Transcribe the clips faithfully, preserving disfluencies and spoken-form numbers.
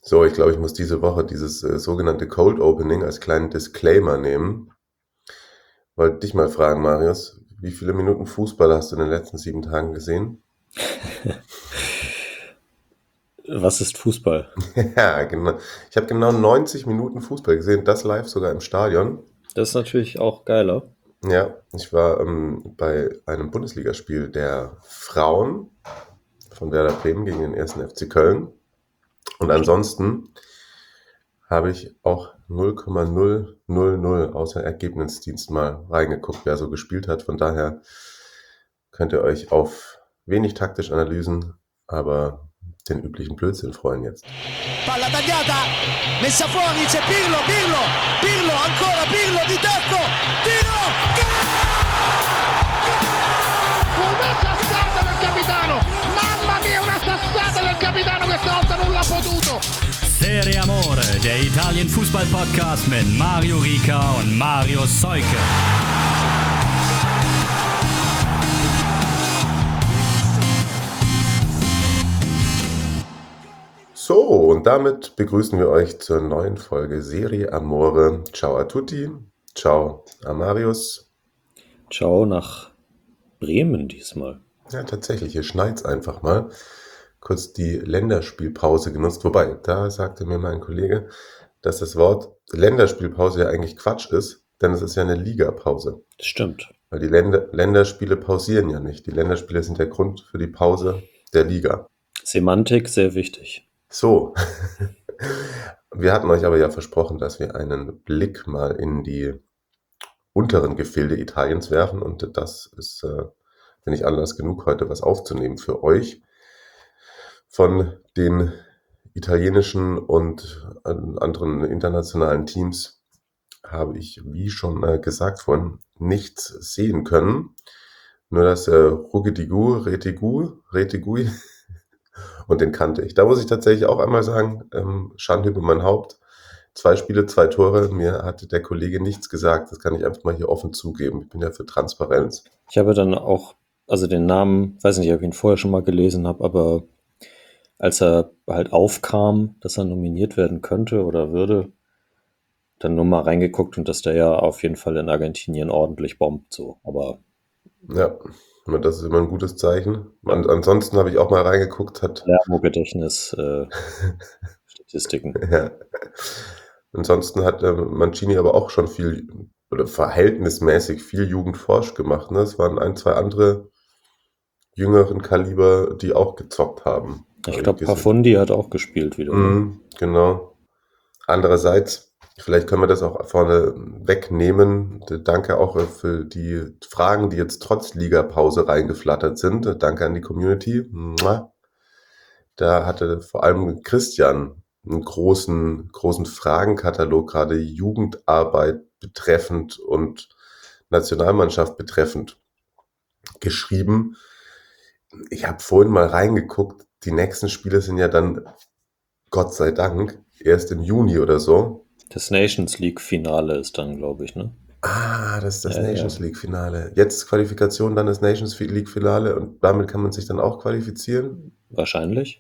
So, ich glaube, ich muss diese Woche dieses äh, sogenannte Cold Opening als kleinen Disclaimer nehmen. Wollte dich mal fragen, Marius, wie viele Minuten Fußball hast du in den letzten sieben Tagen gesehen? Was ist Fußball? Ja, genau. Ich habe genau neunzig Minuten Fußball gesehen, das live sogar im Stadion. Das ist natürlich auch geiler. Ja, ich war ähm, bei einem Bundesligaspiel der Frauen von Werder Bremen gegen den ersten F C Köln. Und ansonsten habe ich auch null Komma null null null außer Ergebnisdienst mal reingeguckt, wer so gespielt hat. Von daher könnt ihr euch auf wenig taktische Analysen, aber den üblichen Blödsinn freuen jetzt. Palla tagliata, messa fuori, c'è Pirlo, Pirlo, Pirlo, ancora Pirlo di tacco, tiro, una sassata del capitano, mamma mia una sassata del capitano, questa volta non l'ha potuto. Serie Amore, der Italien-Fußball-Podcast mit Mario Rica und Mario Seuke. So, und damit begrüßen wir euch zur neuen Folge Serie Amore. Ciao a tutti, ciao a Marius. Ciao nach Bremen diesmal. Ja, tatsächlich, hier schneit's einfach mal. Kurz die Länderspielpause genutzt. Wobei, da sagte mir mein Kollege, dass das Wort Länderspielpause ja eigentlich Quatsch ist, denn es ist ja eine Ligapause. Das stimmt. Weil die Länder, Länderspiele pausieren ja nicht. Die Länderspiele sind der Grund für die Pause der Liga. Semantik, sehr wichtig. So, wir hatten euch aber ja versprochen, dass wir einen Blick mal in die unteren Gefilde Italiens werfen und das ist äh, nicht Anlass genug, heute was aufzunehmen für euch. Von den italienischen und anderen internationalen Teams habe ich, wie schon äh, gesagt vorhin, nichts sehen können. Nur das äh, Ruggedigu, Retigui, Retigui und den kannte ich. Da muss ich tatsächlich auch einmal sagen, ähm, Schande über mein Haupt. Zwei Spiele, zwei Tore. Mir hatte der Kollege nichts gesagt. Das kann ich einfach mal hier offen zugeben. Ich bin ja für Transparenz. Ich habe dann auch, also den Namen, weiß nicht, ob ich ihn vorher schon mal gelesen habe, aber als er halt aufkam, dass er nominiert werden könnte oder würde, dann nur mal reingeguckt und dass der ja auf jeden Fall in Argentinien ordentlich bombt, so. Aber Ja, das ist immer ein gutes Zeichen. Und ansonsten habe ich auch mal reingeguckt, hat Lermo-Gedächtnis, äh, Statistiken. ja. Ansonsten hat äh, Mancini aber auch schon viel oder verhältnismäßig viel Jugendforsch gemacht. Ne? Es waren ein, zwei andere jüngeren Kaliber, die auch gezockt haben. Ich glaube, Pafundi hat auch gespielt wieder. Mm, genau. Andererseits, vielleicht können wir das auch vorne wegnehmen. Danke auch für die Fragen, die jetzt trotz Ligapause reingeflattert sind. Danke an die Community. Da hatte vor allem Christian einen großen, großen Fragenkatalog, gerade Jugendarbeit betreffend und Nationalmannschaft betreffend geschrieben. Ich habe vorhin mal reingeguckt, die nächsten Spiele sind ja dann, Gott sei Dank, erst im Juni oder so. Das Nations League-Finale ist dann, glaube ich, ne? Ah, das ist das Ja, Nations ja. League-Finale. Jetzt Qualifikation, dann das Nations League-Finale und damit kann man sich dann auch qualifizieren? Wahrscheinlich.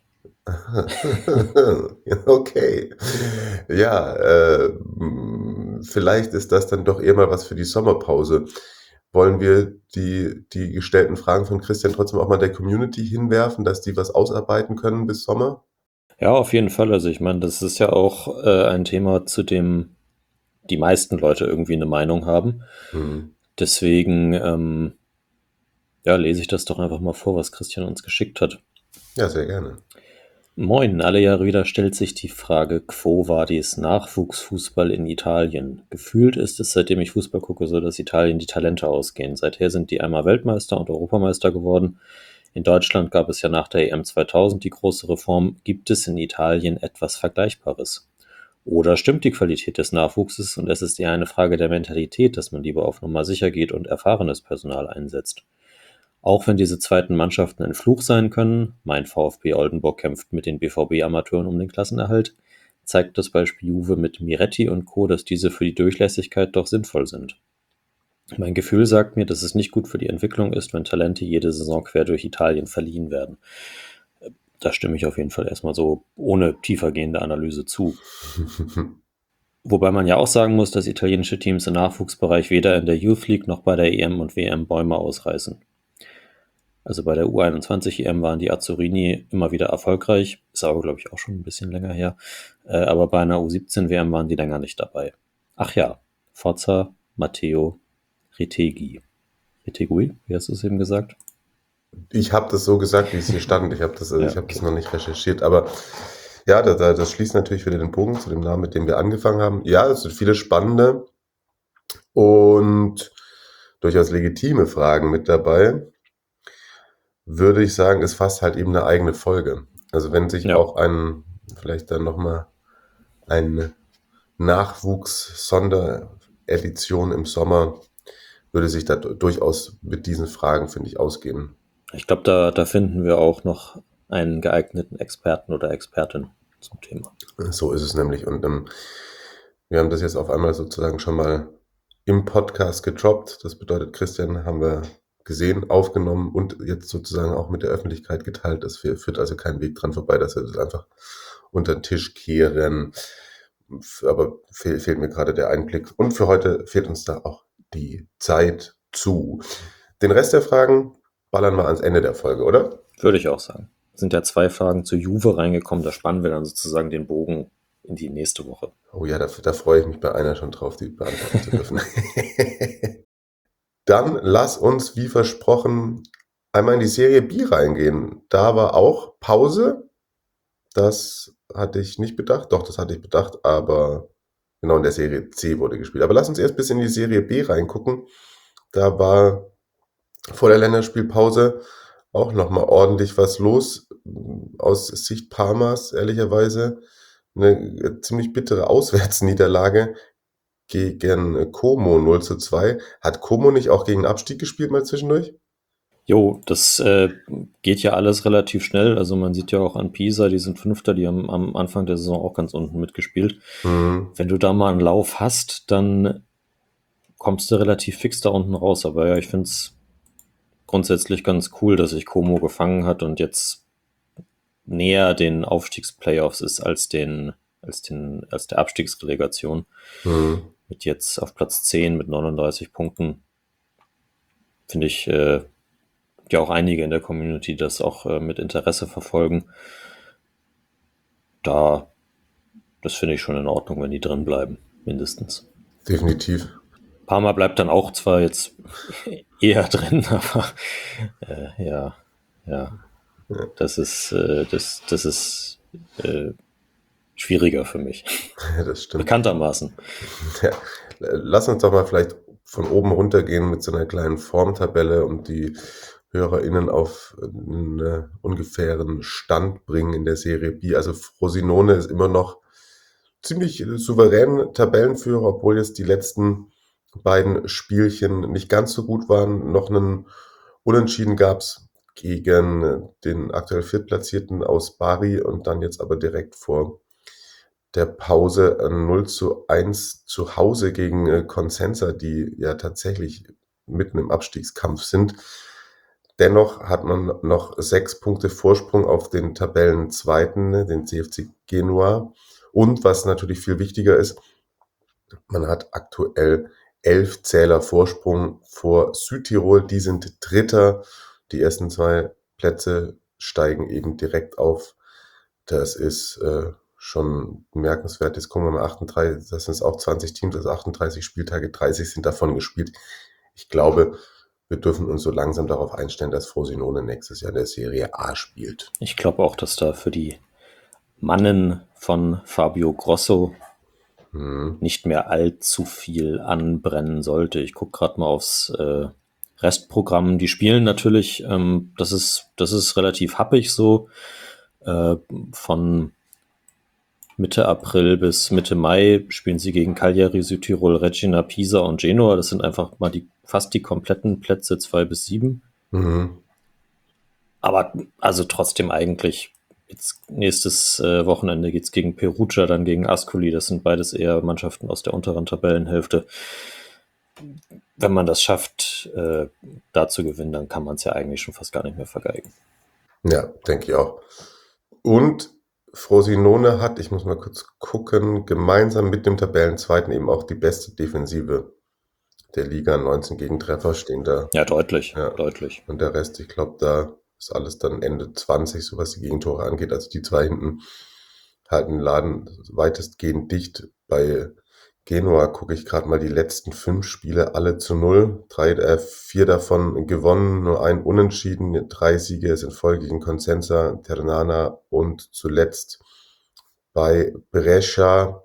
Okay. Ja, äh, vielleicht ist das dann doch eher mal was für die Sommerpause. Wollen wir die, die gestellten Fragen von Christian trotzdem auch mal der Community hinwerfen, dass die was ausarbeiten können bis Sommer? Ja, auf jeden Fall. Also ich meine, das ist ja auch äh, ein Thema, zu dem die meisten Leute irgendwie eine Meinung haben. Hm. Deswegen ähm, ja, lese ich das doch einfach mal vor, was Christian uns geschickt hat. Ja, sehr gerne. Moin, alle Jahre wieder stellt sich die Frage, Quo vadis Nachwuchsfußball in Italien? Gefühlt ist es, seitdem ich Fußball gucke, so, dass Italien die Talente ausgehen. Seither sind die einmal Weltmeister und Europameister geworden. In Deutschland gab es ja nach der E M zweitausend die große Reform. Gibt es in Italien etwas Vergleichbares? Oder stimmt die Qualität des Nachwuchses und es ist eher eine Frage der Mentalität, dass man lieber auf Nummer sicher geht und erfahrenes Personal einsetzt? Auch wenn diese zweiten Mannschaften ein Fluch sein können, mein VfB Oldenburg kämpft mit den B V B-Amateuren um den Klassenerhalt, zeigt das Beispiel Juve mit Miretti und Co., dass diese für die Durchlässigkeit doch sinnvoll sind. Mein Gefühl sagt mir, dass es nicht gut für die Entwicklung ist, wenn Talente jede Saison quer durch Italien verliehen werden. Da stimme ich auf jeden Fall erstmal so ohne tiefergehende Analyse zu. Wobei man ja auch sagen muss, dass italienische Teams im Nachwuchsbereich weder in der Youth League noch bei der E M und W M Bäume ausreißen. Also bei der U einundzwanzig E M waren die Azzurrini immer wieder erfolgreich, ist aber, glaube ich, auch schon ein bisschen länger her. Äh, aber bei einer U siebzehn W M waren die länger nicht dabei. Ach ja, Forza Matteo Retegui. Retegui, wie hast du es eben gesagt? Ich habe das so gesagt, wie es hier stand. Ich habe das, also Ja, ich habe okay. das noch nicht recherchiert, aber ja, das, das schließt natürlich wieder den Bogen zu dem Namen, mit dem wir angefangen haben. Ja, es sind viele spannende und durchaus legitime Fragen mit dabei. Würde ich sagen, ist fast halt eben eine eigene Folge. Also wenn sich Ja. auch ein, vielleicht dann nochmal eine Nachwuchs-Sonderedition im Sommer, würde sich da du- durchaus mit diesen Fragen, finde ich, ausgehen. Ich glaube, da, da finden wir auch noch einen geeigneten Experten oder Expertin zum Thema. So ist es nämlich. Und ähm, wir haben das jetzt auf einmal sozusagen schon mal im Podcast gedroppt. Das bedeutet, Christian haben wir gesehen, aufgenommen und jetzt sozusagen auch mit der Öffentlichkeit geteilt. Das führt also keinen Weg dran vorbei, dass wir das einfach unter den Tisch kehren. Aber fehl, fehlt mir gerade der Einblick. Und für heute fehlt uns da auch die Zeit zu. Den Rest der Fragen ballern wir ans Ende der Folge, oder? Würde ich auch sagen. Es sind ja zwei Fragen zu Juve reingekommen, da spannen wir dann sozusagen den Bogen in die nächste Woche. Oh ja, da, da freue ich mich bei einer schon drauf, die beantworten zu dürfen. Dann lass uns, wie versprochen, einmal in die Serie B reingehen. Da war auch Pause. Das hatte ich nicht bedacht. Doch, das hatte ich bedacht, aber genau in der Serie C wurde gespielt. Aber lass uns erst bis in die Serie B reingucken. Da war vor der Länderspielpause auch nochmal ordentlich was los. Aus Sicht Parmas, ehrlicherweise, eine ziemlich bittere Auswärtsniederlage gegen Como null zu zwei. Hat Como nicht auch gegen den Abstieg gespielt mal zwischendurch? Jo, das äh, geht ja alles relativ schnell. Also man sieht ja auch an Pisa, die sind Fünfter, die haben am Anfang der Saison auch ganz unten mitgespielt. Mhm. Wenn du da mal einen Lauf hast, dann kommst du relativ fix da unten raus. Aber ja, ich finde es grundsätzlich ganz cool, dass sich Como gefangen hat und jetzt näher den Aufstiegsplayoffs ist als den, als den, als der Abstiegsrelegation. Mhm. Mit jetzt auf Platz zehn mit neununddreißig Punkten. Finde ich, äh, ja auch einige in der Community, die das auch äh, mit Interesse verfolgen. Da, das finde ich schon in Ordnung, wenn die drin bleiben, mindestens. Definitiv. Parma bleibt dann auch zwar jetzt eher drin, aber äh, ja, ja, das ist, äh, das, das ist äh, schwieriger für mich. Ja, das stimmt. Bekanntermaßen. Ja, lass uns doch mal vielleicht von oben runtergehen mit so einer kleinen Formtabelle und die HörerInnen auf einen äh, ungefähren Stand bringen in der Serie B. Also Frosinone ist immer noch ziemlich äh, souverän Tabellenführer, obwohl jetzt die letzten beiden Spielchen nicht ganz so gut waren. Noch einen Unentschieden gab es gegen den aktuell Viertplatzierten aus Bari und dann jetzt aber direkt vor der Pause null zu eins zu Hause gegen äh, Cosenza, die ja tatsächlich mitten im Abstiegskampf sind. Dennoch hat man noch sechs Punkte Vorsprung auf den Tabellenzweiten, den C F C Genua. Und was natürlich viel wichtiger ist, man hat aktuell elf Zähler Vorsprung vor Südtirol. Die sind Dritter. Die ersten zwei Plätze steigen eben direkt auf. Das ist äh, schon bemerkenswert. Jetzt gucken wir mal achtunddreißig, das sind auch zwanzig Teams, also achtunddreißig Spieltage, dreißig sind davon gespielt. Ich glaube, wir dürfen uns so langsam darauf einstellen, dass Frosinone nächstes Jahr in der Serie A spielt. Ich glaube auch, dass da für die Mannen von Fabio Grosso Hm. nicht mehr allzu viel anbrennen sollte. Ich gucke gerade mal aufs äh, Restprogramm. Die spielen natürlich, ähm, das ist, das ist relativ happig so, äh, von Mitte April bis Mitte Mai spielen sie gegen Cagliari, Südtirol, Reggina, Pisa und Genoa. Das sind einfach mal die fast die kompletten Plätze zwei bis sieben. Mhm. Aber also trotzdem eigentlich, jetzt nächstes äh, Wochenende geht's gegen Perugia, dann gegen Ascoli. Das sind beides eher Mannschaften aus der unteren Tabellenhälfte. Wenn man das schafft, äh, da zu gewinnen, dann kann man es ja eigentlich schon fast gar nicht mehr vergeigen. Ja, denke ich auch. Und Frosinone hat, ich muss mal kurz gucken, gemeinsam mit dem Tabellenzweiten eben auch die beste Defensive der Liga. neunzehn Gegentreffer stehen da. Ja, deutlich, Ja. deutlich. Und der Rest, ich glaube, da ist alles dann Ende zwanzig, so was die Gegentore angeht. Also die zwei hinten halten den Laden weitestgehend dicht. Bei Genua gucke ich gerade mal die letzten fünf Spiele, alle zu null. Drei, äh, vier davon gewonnen, nur ein Unentschieden. Drei Siege sind Folge gegen Cosenza, Ternana und zuletzt bei Brescia.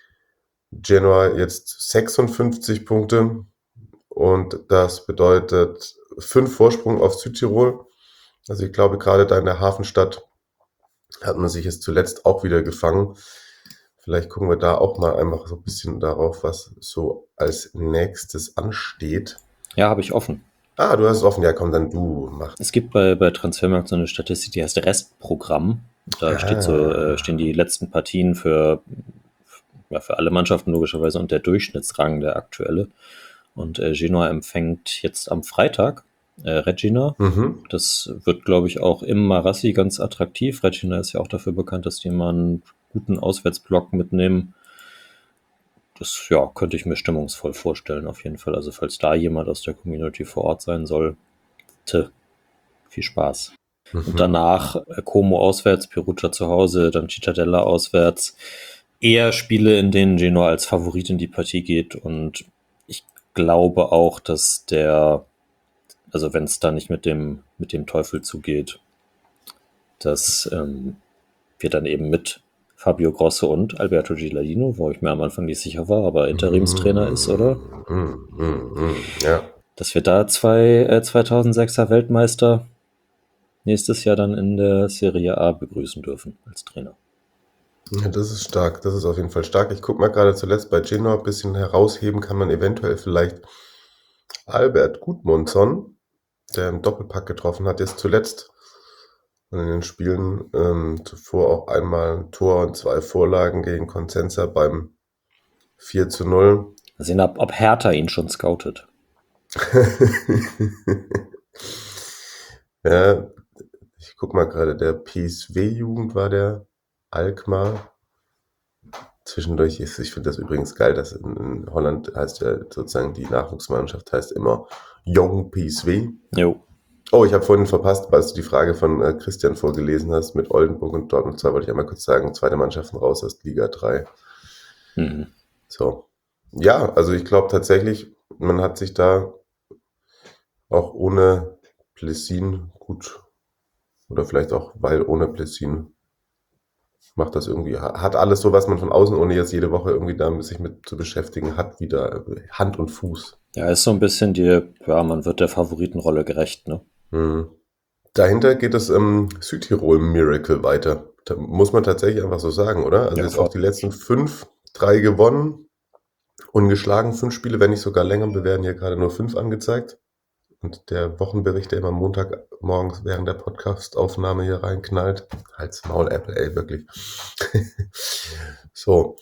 Genua jetzt sechsundfünfzig Punkte und das bedeutet fünf Vorsprung auf Südtirol. Also ich glaube, gerade da in der Hafenstadt hat man sich jetzt zuletzt auch wieder gefangen. Vielleicht gucken wir da auch mal einfach so ein bisschen darauf, was so als nächstes ansteht. Ja, habe ich offen. Ah, du hast es offen. Ja, komm, dann du mach. Es gibt bei, bei Transfermarkt so eine Statistik, die heißt Restprogramm. Da Ah. steht so, äh, stehen die letzten Partien für, ja, für alle Mannschaften logischerweise und der Durchschnittsrang, der aktuelle. Und äh, Genoa empfängt jetzt am Freitag äh, Reggina. Mhm. Das wird, glaube ich, auch im Marassi ganz attraktiv. Reggina ist ja auch dafür bekannt, dass die mal einen guten Auswärtsblock mitnehmen. Das, ja, könnte ich mir stimmungsvoll vorstellen, auf jeden Fall. Also falls da jemand aus der Community vor Ort sein soll, t- viel Spaß. Mhm. Und danach äh, Como auswärts, Perugia zu Hause, dann Cittadella auswärts. Eher Spiele, in denen Genoa als Favorit in die Partie geht. Und ich glaube auch, dass der, also wenn es da nicht mit dem, mit dem Teufel zugeht, dass ähm, wir dann eben mit Fabio Grosso und Alberto Gilardino, wo ich mir am Anfang nicht sicher war, aber Interimstrainer ist, oder? Mhm, mhm, mhm. Ja. Dass wir da zwei äh, zweitausendsechser Weltmeister nächstes Jahr dann in der Serie A begrüßen dürfen als Trainer. Ja, das ist stark. Das ist auf jeden Fall stark. Ich gucke mal gerade zuletzt bei Genoa ein bisschen herausheben, kann man eventuell vielleicht Albert Gudmundsson, der im Doppelpack getroffen hat, jetzt zuletzt in den Spielen ähm, zuvor auch einmal ein Tor und zwei Vorlagen gegen Cosenza beim vier zu null. Mal sehen, ob, ob Hertha ihn schon scoutet. Ja, ich guck mal gerade, der P S V-Jugend war der Alkmaar. Zwischendurch ist, ich finde das übrigens geil, dass in Holland heißt ja sozusagen die Nachwuchsmannschaft heißt immer Young P S V. Jo. Oh, ich habe vorhin verpasst, als du die Frage von äh, Christian vorgelesen hast mit Oldenburg und Dortmund zwei, wollte ich einmal kurz sagen, zweite Mannschaften raus aus Liga drei. Mhm. So. Ja, also ich glaube tatsächlich, man hat sich da auch ohne Plessin gut, oder vielleicht auch weil ohne Plessin macht das irgendwie, hat alles so, was man von außen, ohne jetzt jede Woche irgendwie da sich mit zu beschäftigen, hat wieder Hand und Fuß. Ja, ist so ein bisschen die, ja, man wird der Favoritenrolle gerecht, ne? Hm. Dahinter geht es im Südtirol-Miracle weiter. Da muss man tatsächlich einfach so sagen, oder? Also Ja, jetzt voll. auch die letzten fünf, drei gewonnen, ungeschlagen, fünf Spiele, wenn nicht sogar länger. Wir werden hier gerade nur fünf angezeigt. Und der Wochenbericht, der immer Montagmorgens während der Podcast-Aufnahme hier reinknallt. Halt's Maul, Apple, ey, wirklich. So.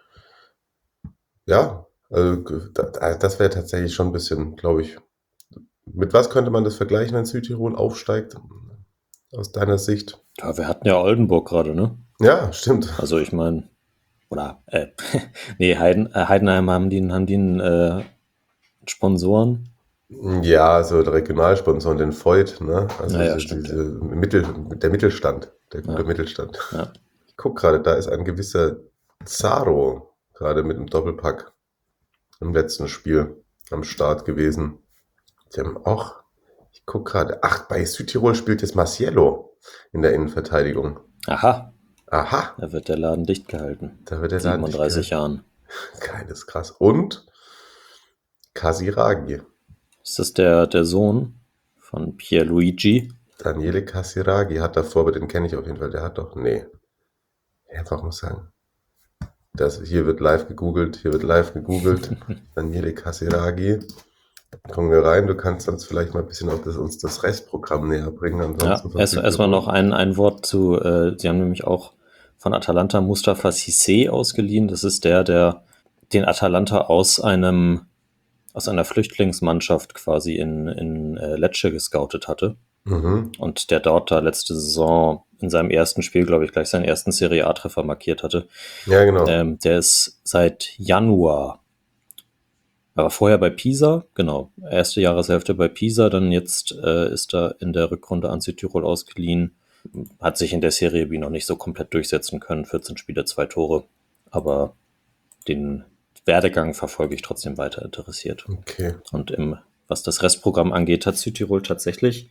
Ja, also da- das wäre tatsächlich schon ein bisschen, glaube ich. Mit was könnte man das vergleichen, wenn Südtirol aufsteigt? Aus deiner Sicht? Ja, wir hatten ja Oldenburg gerade, ne? Ja, stimmt. Also ich meine, oder, äh, nee, Heiden, äh, Heidenheim haben die, haben die einen äh, Sponsoren. Ja, so der Regionalsponsor, den Voigt, ne? Also Ja, ja, diese, stimmt, diese Mittel, der Mittelstand, der gute Ja. Mittelstand. Ja. Ich guck gerade, da ist ein gewisser Zaro gerade mit dem Doppelpack im letzten Spiel am Start gewesen. Die haben auch, ich guck gerade, ach, bei Südtirol spielt jetzt Marciello in der Innenverteidigung. Aha, Aha, da wird der Laden dicht gehalten. da wird der Laden siebenunddreißig Jahren. Geil, das ist krass. Und Casiraghi. Ist das der, der Sohn von Pierluigi? Daniele Casiraghi hat davor, aber den kenne ich auf jeden Fall. Der hat doch, nee. Ja, warum sagen? Das, hier wird live gegoogelt, hier wird live gegoogelt. Daniele Casiraghi. Kommen wir rein, du kannst uns vielleicht mal ein bisschen auf das, uns das Restprogramm näher bringen. Ja, Ansonsten von erst, Südtirol. erstmal noch ein, ein Wort zu, äh, sie haben nämlich auch von Atalanta Mustafa Cissé ausgeliehen. Das ist der, der den Atalanta aus einem aus einer Flüchtlingsmannschaft quasi in, in äh, Lecce gescoutet hatte. Mhm. Und der dort da letzte Saison in seinem ersten Spiel, glaube ich, gleich seinen ersten Serie A-Treffer markiert hatte. Ja, genau. Ähm, der ist seit Januar, aber vorher bei Pisa, genau, erste Jahreshälfte bei Pisa, dann jetzt äh, ist er in der Rückrunde an Südtirol ausgeliehen, hat sich in der Serie B noch nicht so komplett durchsetzen können, vierzehn Spiele, zwei Tore, aber den Werdegang verfolge ich trotzdem weiter interessiert. Okay. Und im, was das Restprogramm angeht, hat Südtirol tatsächlich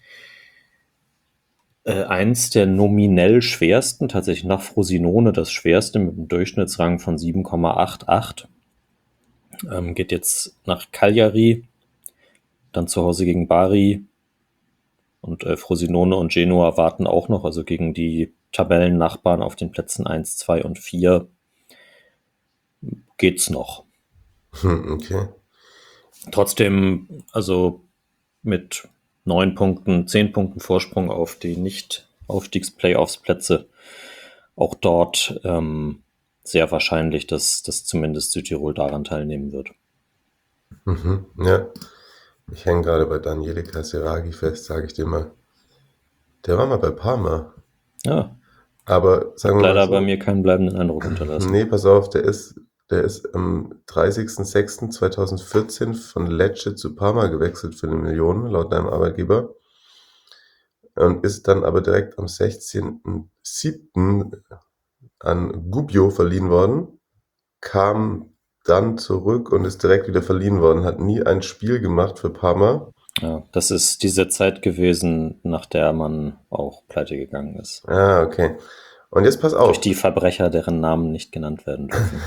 äh, eins der nominell schwersten, tatsächlich nach Frosinone das schwerste mit einem Durchschnittsrang von sieben Komma achtundachtzig. Ähm, geht jetzt nach Cagliari, dann zu Hause gegen Bari und äh, Frosinone und Genua warten auch noch, also gegen die Tabellennachbarn auf den Plätzen eins, zwei und vier geht's noch. Hm, okay. Trotzdem, also mit neun Punkten, zehn Punkten Vorsprung auf die Nicht-Aufstiegs-Playoffs-Plätze, auch dort ähm, sehr wahrscheinlich, dass, dass zumindest Südtirol daran teilnehmen wird. Mhm. Ja. Ich hänge gerade bei Daniele Casiraghi fest, sage ich dir mal. Der war mal bei Parma. Ja, Aber sagen wir mal leider so, bei mir keinen bleibenden Eindruck hinterlassen. nee, pass auf, der ist, der ist am dreißigsten sechsten zweitausendvierzehn von Lecce zu Parma gewechselt für eine Million, laut deinem Arbeitgeber. Und ist dann aber direkt am sechzehnten siebten an Gubbio verliehen worden, kam dann zurück und ist direkt wieder verliehen worden, hat nie ein Spiel gemacht für Parma. Ja, das ist diese Zeit gewesen, nach der man auch pleite gegangen ist. Ah, okay. Und jetzt pass auf. Durch die Verbrecher, deren Namen nicht genannt werden dürfen.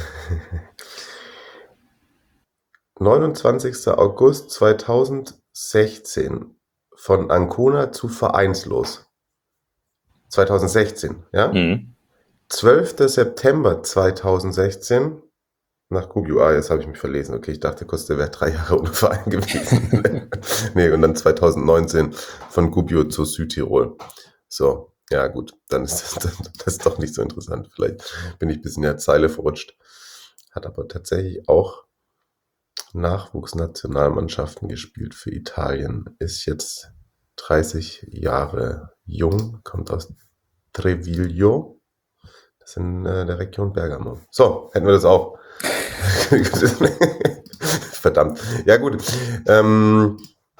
neunundzwanzigsten August zweitausendsechzehn von Ancona zu vereinslos. zweitausendsechzehn, ja? Mhm. zwölften September zweitausendsechzehn nach Gubbio. Ah, jetzt habe ich mich verlesen. Okay, ich dachte kurz, der wäre drei Jahre ohne Verein gewesen. Nee, und dann zweitausendneunzehn von Gubbio zu Südtirol. So, ja gut, dann ist das, das ist doch nicht so interessant. Vielleicht bin ich ein bisschen in der Zeile verrutscht. Hat aber tatsächlich auch Nachwuchsnationalmannschaften gespielt für Italien. Ist jetzt dreißig Jahre jung, kommt aus Treviglio. Das ist in äh, der Region Bergamo. So, hätten wir das auch. Verdammt. Ja gut. Ähm,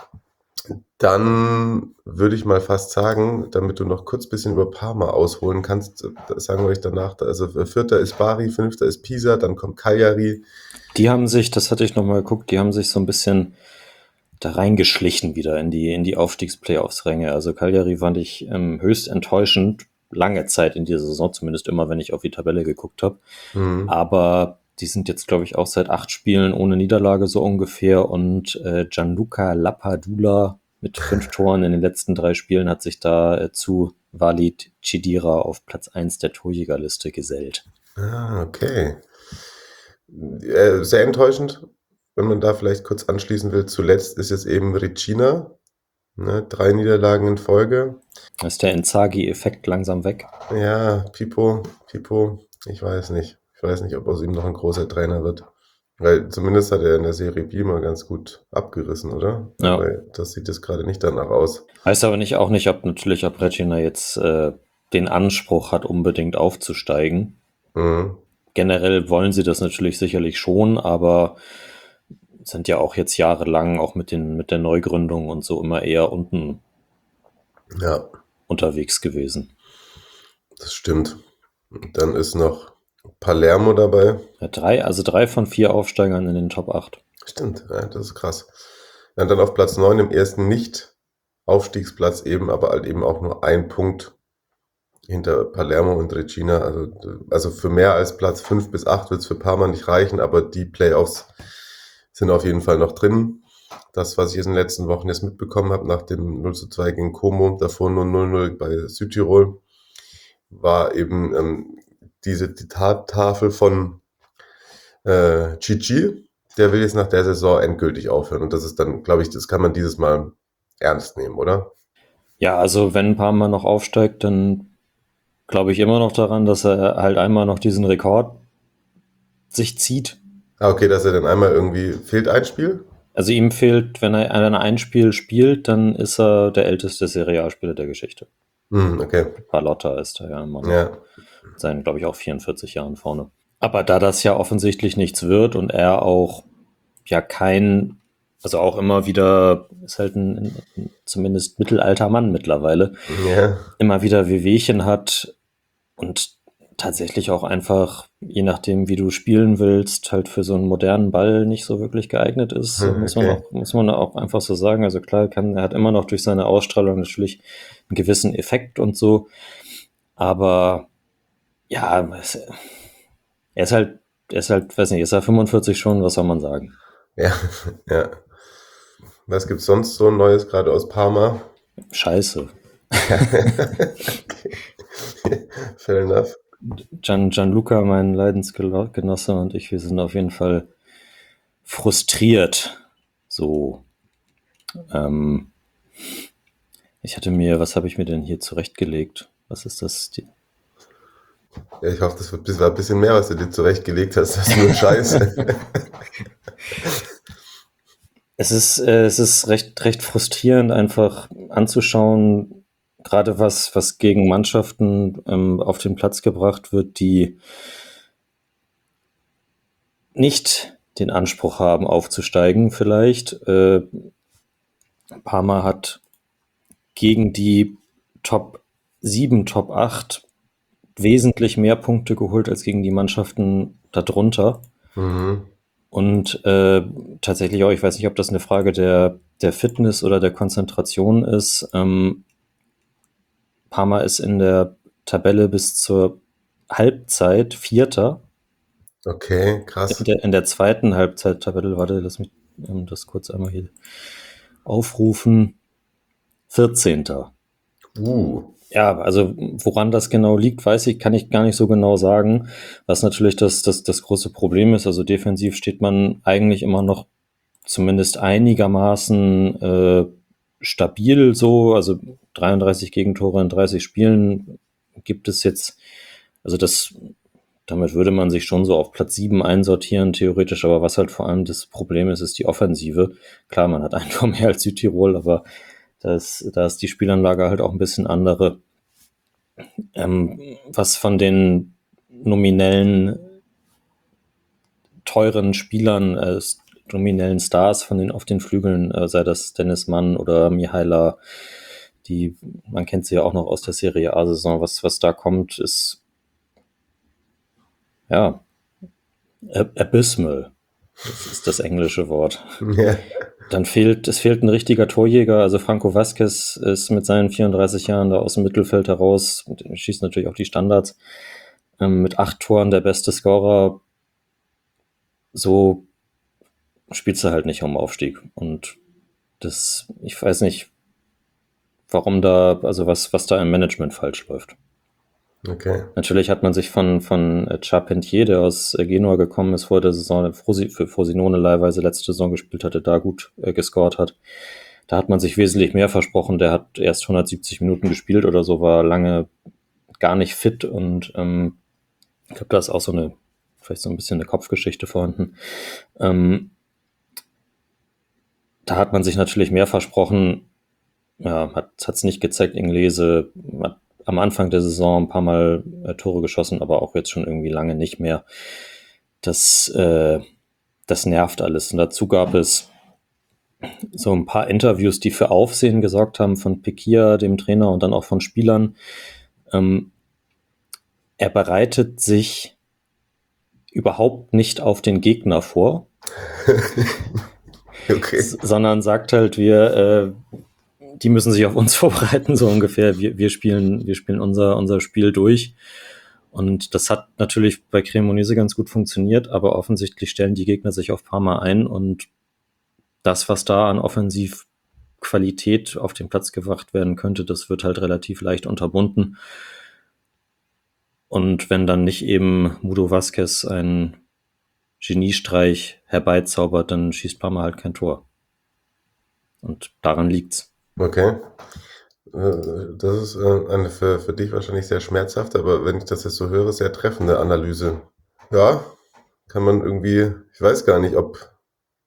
dann würde ich mal fast sagen, damit du noch kurz ein bisschen über Parma ausholen kannst, sagen wir euch danach, also vierter ist Bari, fünfter ist Pisa, dann kommt Cagliari. Die haben sich, das hatte ich nochmal geguckt, die haben sich so ein bisschen da reingeschlichen wieder in die, in die Aufstiegs-Playoffs-Ränge. Also Cagliari fand ich ähm, höchst enttäuschend, lange Zeit in dieser Saison, zumindest immer, wenn ich auf die Tabelle geguckt habe. Mhm. Aber die sind jetzt, glaube ich, auch seit acht Spielen ohne Niederlage so ungefähr. Und äh, Gianluca Lapadula mit fünf Toren in den letzten drei Spielen hat sich da äh, zu Walid Chidira auf Platz eins der Torjägerliste gesellt. Ah, okay. Äh, sehr enttäuschend, wenn man da vielleicht kurz anschließen will. Zuletzt ist jetzt eben Regina. Ne, drei Niederlagen in Folge. Ist der Inzaghi-Effekt langsam weg? Ja, Pipo, Pipo, ich weiß nicht. Ich weiß nicht, ob aus ihm noch ein großer Trainer wird. Weil zumindest hat er in der Serie B mal ganz gut abgerissen, oder? Ja. Weil das sieht jetzt gerade nicht danach aus. Weiß aber nicht auch nicht, ob natürlich, ob Regina jetzt äh, den Anspruch hat, unbedingt aufzusteigen. Mhm. Generell wollen sie das natürlich sicherlich schon, aber sind ja auch jetzt jahrelang auch mit den mit der Neugründung und so immer eher unten Ja, unterwegs gewesen. das stimmt. Und dann ist noch Palermo dabei. Ja, drei, also drei von vier Aufsteigern in den Top acht. Stimmt, ja, das ist krass. Und dann auf Platz neun im ersten Nicht-Aufstiegsplatz eben, aber halt eben auch nur ein Punkt hinter Palermo und Regina. Also, also für mehr als Platz fünf bis acht wird es für Parma nicht reichen, aber die Playoffs sind auf jeden Fall noch drin. Das, was ich jetzt in den letzten Wochen jetzt mitbekommen habe, nach dem null zu zwei gegen Como, davor nur null null bei Südtirol, war eben ähm, diese die Tafel von äh, Chichi. Der will jetzt nach der Saison endgültig aufhören. Und das ist dann, glaube ich, das kann man dieses Mal ernst nehmen, oder? Ja, also wenn Parma noch aufsteigt, dann glaube ich immer noch daran, dass er halt einmal noch diesen Rekord sich zieht. Ah, okay, dass er dann einmal irgendwie, fehlt ein Spiel? Also ihm fehlt, wenn er ein Spiel spielt, dann ist er der älteste Serie A-Spieler der Geschichte. Hm, okay. Pallotta ist er ja immer noch. Ja. Seinen, glaube ich, auch vierundvierzig Jahren vorne. Aber da das ja offensichtlich nichts wird und er auch ja kein, also auch immer wieder, ist halt ein, ein zumindest mittelalter Mann mittlerweile, Ja. immer wieder Wehwehchen hat und tatsächlich auch einfach, je nachdem, wie du spielen willst, halt für so einen modernen Ball nicht so wirklich geeignet ist. Hm, muss, man okay. auch, muss man auch einfach so sagen. Also klar, kann, er hat immer noch durch seine Ausstrahlung natürlich einen gewissen Effekt und so. Aber ja, es, er ist halt, er ist halt, weiß nicht, ist er fünfundvierzig schon, was soll man sagen? Ja, ja. Was gibt's sonst so Neues, gerade aus Parma? Scheiße. Fair enough. Gian, Gianluca, mein Leidensgenosse, und ich, wir sind auf jeden Fall frustriert. So. Ähm, ich hatte mir, was habe ich mir denn hier zurechtgelegt? Was ist das? Die, Ja, ich hoffe, das war ein bisschen mehr, was du dir zurechtgelegt hast. Das ist nur Scheiße. Es ist, äh, es ist recht, recht frustrierend, einfach anzuschauen, gerade was, was gegen Mannschaften ähm, auf den Platz gebracht wird, die nicht den Anspruch haben, aufzusteigen vielleicht. Äh, Parma hat gegen die Top sieben, Top acht wesentlich mehr Punkte geholt als gegen die Mannschaften darunter. Mhm. Und äh, tatsächlich auch, ich weiß nicht, ob das eine Frage der, der Fitness oder der Konzentration ist. Ähm, Parma ist in der Tabelle bis zur Halbzeit Vierter. Okay, krass. In der, in der zweiten Halbzeit-Tabelle, warte, lass mich ähm, das kurz einmal hier aufrufen. vierzehnter. Uh. Ja, also woran das genau liegt, weiß ich, kann ich gar nicht so genau sagen. Was natürlich das, das, das große Problem ist, also defensiv steht man eigentlich immer noch zumindest einigermaßen äh, stabil so, also dreiunddreißig Gegentore in dreißig Spielen gibt es jetzt, also das, damit würde man sich schon so auf Platz sieben einsortieren, theoretisch, aber was halt vor allem das Problem ist, ist die Offensive. Klar, man hat einfach mehr als Südtirol, aber das, da ist die Spielanlage halt auch ein bisschen andere. Ähm, was von den nominellen teuren Spielern, äh, nominellen Stars von den auf den Flügeln, äh, sei das Dennis Mann oder Mihaila, die, man kennt sie ja auch noch aus der Serie A-Saison, was, was da kommt, ist ja ab- abysmal. Das ist das englische Wort. Ja. Dann fehlt, es fehlt ein richtiger Torjäger, also Franco Vázquez ist mit seinen vierunddreißig Jahren da aus dem Mittelfeld heraus, schießt natürlich auch die Standards, ähm, mit acht Toren der beste Scorer. So spielst du halt nicht um Aufstieg. Und das, ich weiß nicht, warum da, also was, was da im Management falsch läuft. Okay. Natürlich hat man sich von, von Charpentier, der aus Genua gekommen ist, vor der Saison für Frosinone leihweise letzte Saison gespielt hatte, da gut äh, gescored hat. Da hat man sich wesentlich mehr versprochen. Der hat erst hundertsiebzig Minuten gespielt oder so, war lange gar nicht fit und ähm, ich glaube, da ist auch so eine, vielleicht so ein bisschen eine Kopfgeschichte vorhanden. Ähm, da hat man sich natürlich mehr versprochen. Ja, hat es nicht gezeigt. Inglese hat am Anfang der Saison ein paar Mal äh, Tore geschossen, aber auch jetzt schon irgendwie lange nicht mehr. Das, äh, das nervt alles. Und dazu gab es so ein paar Interviews, die für Aufsehen gesorgt haben von Piquia, dem Trainer, und dann auch von Spielern. Ähm, er bereitet sich überhaupt nicht auf den Gegner vor, Okay. s- sondern sagt halt, wir, äh, die müssen sich auf uns vorbereiten, so ungefähr. Wir, wir spielen, wir spielen unser, unser Spiel durch. Und das hat natürlich bei Cremonese ganz gut funktioniert, aber offensichtlich stellen die Gegner sich auf Parma ein und das, was da an Offensivqualität auf den Platz gebracht werden könnte, das wird halt relativ leicht unterbunden. Und wenn dann nicht eben Mudo Vázquez einen Geniestreich herbeizaubert, dann schießt Parma halt kein Tor. Und daran liegt's. Okay. Äh, Das ist äh, eine für, für dich wahrscheinlich sehr schmerzhafte, aber wenn ich das jetzt so höre, sehr treffende Analyse. Ja, kann man irgendwie, ich weiß gar nicht, ob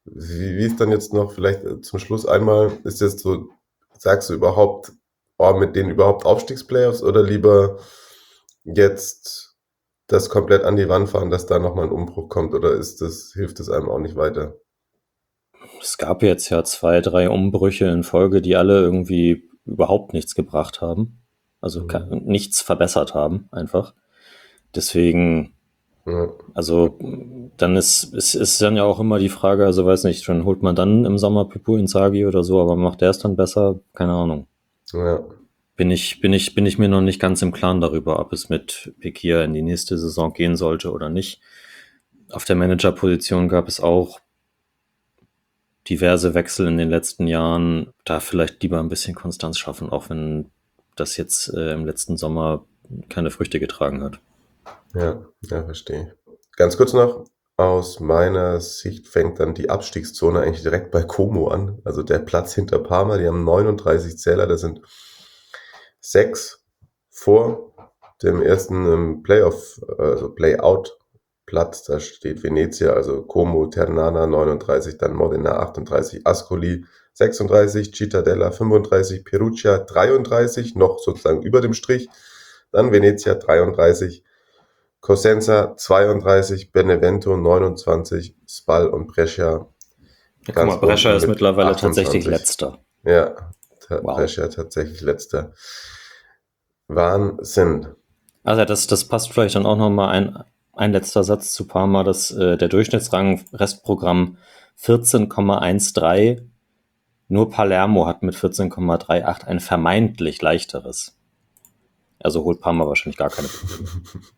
wie, wie ist dann jetzt noch vielleicht zum Schluss einmal, ist jetzt so, sagst du überhaupt, oh, mit denen überhaupt Aufstiegsplayoffs oder lieber jetzt das komplett an die Wand fahren, dass da nochmal ein Umbruch kommt oder ist das, hilft es einem auch nicht weiter? Es gab jetzt ja zwei, drei Umbrüche in Folge, die alle irgendwie überhaupt nichts gebracht haben. Also Mhm. ka- nichts verbessert haben, einfach. Deswegen, Ja, also dann ist, ist, ist dann ja auch immer die Frage, also weiß nicht, schon holt man dann im Sommer Pipo Inzaghi oder so, aber macht der es dann besser? Keine Ahnung. ja, Bin ich, bin ich, bin ich mir noch nicht ganz im Klaren darüber, ob es mit Piquet in die nächste Saison gehen sollte oder nicht. Auf der Managerposition gab es auch diverse Wechsel in den letzten Jahren. Da vielleicht lieber ein bisschen Konstanz schaffen, auch wenn das jetzt äh, im letzten Sommer keine Früchte getragen hat. ja, ja, verstehe. Ganz kurz noch, aus meiner Sicht fängt dann die Abstiegszone eigentlich direkt bei Como an. Also der Platz hinter Parma, die haben neununddreißig Zähler, das sind sechs vor dem ersten ähm, Playoff, also Playout-Platz. Da steht Venezia, also Como, Ternana neununddreißig, dann Modena achtunddreißig, Ascoli sechsunddreißig, Cittadella fünfunddreißig, Perugia dreiunddreißig, noch sozusagen über dem Strich, dann Venezia dreiunddreißig, Cosenza zweiunddreißig, Benevento neunundzwanzig, Spal und Brescia. Ja, guck mal, Brescia ist mittlerweile tatsächlich achtundzwanzig. letzter. Ja, ta- Wow. Brescia tatsächlich letzter. Wahnsinn. Also das, das passt vielleicht dann auch nochmal ein, ein letzter Satz zu Parma, dass äh, der Durchschnittsrang Restprogramm vierzehn Komma dreizehn, nur Palermo hat mit vierzehn Komma achtunddreißig ein vermeintlich leichteres. Also holt Parma wahrscheinlich gar keine Punkte.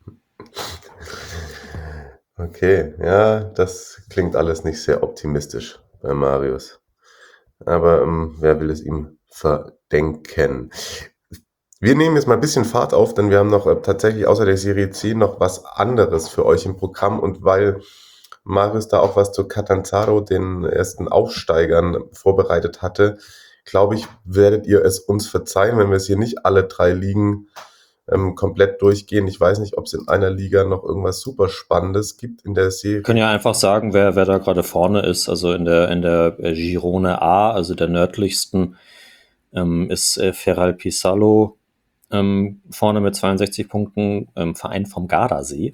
Okay, ja, das klingt alles nicht sehr optimistisch bei Marius. Aber ähm, wer will es ihm verdenken? Wir nehmen jetzt mal ein bisschen Fahrt auf, denn wir haben noch äh, tatsächlich außer der Serie C noch was anderes für euch im Programm. Und weil Marius da auch was zu Catanzaro, den ersten Aufsteigern, vorbereitet hatte, glaube ich, werdet ihr es uns verzeihen, wenn wir es hier nicht alle drei Ligen ähm, komplett durchgehen. Ich weiß nicht, ob es in einer Liga noch irgendwas super Spannendes gibt in der Serie. Wir können ja einfach sagen, wer, wer da gerade vorne ist. Also in der, in der Girone A, also der nördlichsten, ähm, ist äh, Ferral Pisalo ähm, vorne mit zweiundsechzig Punkten, ähm, Verein vom Gardasee.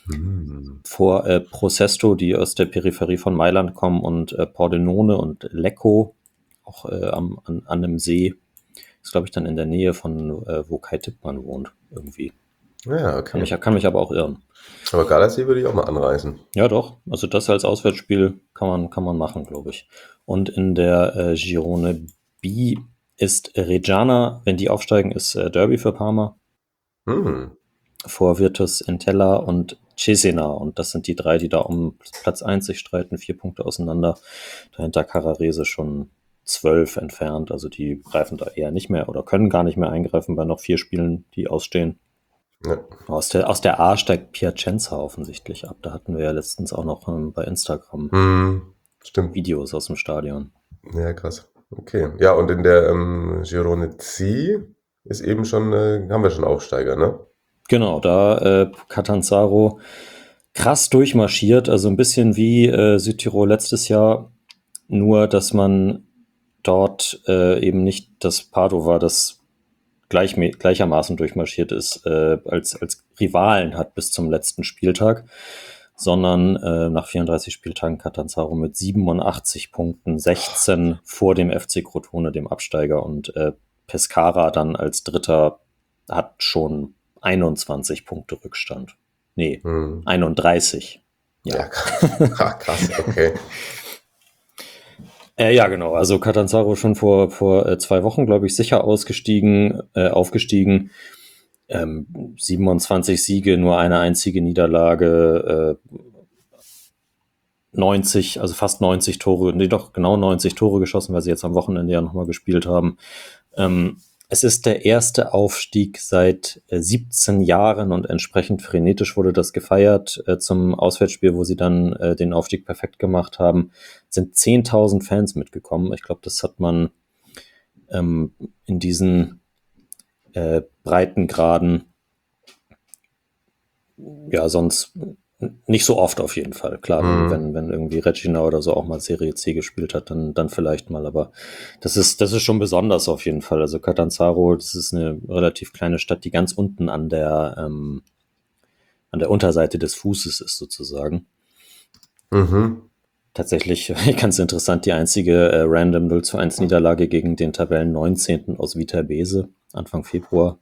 Hm. Vor äh, Prosesto, die aus der Peripherie von Mailand kommen, und äh, Pordenone und Lecco, auch äh, am, an, an einem See. Ist, glaube ich, dann in der Nähe von, äh, wo Kai Tippmann wohnt, irgendwie. Ja, Kann okay. mich, kann mich aber auch irren. Aber Gardasee würde ich auch mal anreisen. Ja, doch. Also das als Auswärtsspiel kann man, kann man machen, glaube ich. Und in der äh, Girone B ist Reggiana, wenn die aufsteigen, ist äh, Derby für Parma. Hm. Vor Virtus Entella und Cesena. Und das sind die drei, die da um Platz eins sich streiten, vier Punkte auseinander. Dahinter Carrarese schon zwölf entfernt. Also die greifen da eher nicht mehr oder können gar nicht mehr eingreifen bei noch vier Spielen, die ausstehen. Ja. Aus der, aus der A steigt Piacenza offensichtlich ab. Da hatten wir ja letztens auch noch ähm, bei Instagram Hm. Stimmt. Videos aus dem Stadion. Ja, krass. Okay. Ja, und in der ähm, Girone C ist eben schon, äh, haben wir schon Aufsteiger, ne? Genau, da äh, Catanzaro krass durchmarschiert, also ein bisschen wie äh, Südtirol letztes Jahr, nur dass man dort äh, eben nicht das Padova, das gleich, gleichermaßen durchmarschiert ist, äh, als, als Rivalen hat bis zum letzten Spieltag, sondern äh, nach vierunddreißig Spieltagen Catanzaro mit siebenundachtzig Punkten, sechzehn vor dem F C Crotone, dem Absteiger, und äh, Pescara dann als Dritter hat schon einundzwanzig Punkte Rückstand. Nee, Hm. einunddreißig. Ja, Ja, krass. krass, okay. Äh, ja, genau. Also Catanzaro schon vor, vor äh, zwei Wochen, glaube ich, sicher ausgestiegen, äh, aufgestiegen. Ähm, siebenundzwanzig Siege, nur eine einzige Niederlage, äh, neunzig, also fast neunzig Tore, nee, doch genau neunzig Tore geschossen, weil sie jetzt am Wochenende ja nochmal gespielt haben. Ähm, es ist der erste Aufstieg seit äh, siebzehn Jahren und entsprechend frenetisch wurde das gefeiert. Äh, zum Auswärtsspiel, wo sie dann äh, den Aufstieg perfekt gemacht haben, sind zehntausend Fans mitgekommen. Ich glaube, das hat man ähm, in diesen äh, Breitengraden ja sonst Nicht so oft auf jeden Fall. Klar, Mhm. wenn, wenn irgendwie Regina oder so auch mal Serie C gespielt hat, dann, dann vielleicht mal. Aber das ist, das ist schon besonders auf jeden Fall. Also Catanzaro, das ist eine relativ kleine Stadt, die ganz unten an der, ähm, an der Unterseite des Fußes ist sozusagen. Mhm. Tatsächlich ganz interessant, die einzige äh, random null zu eins Niederlage gegen den Tabellen neunzehnten aus Viterbese Anfang Februar.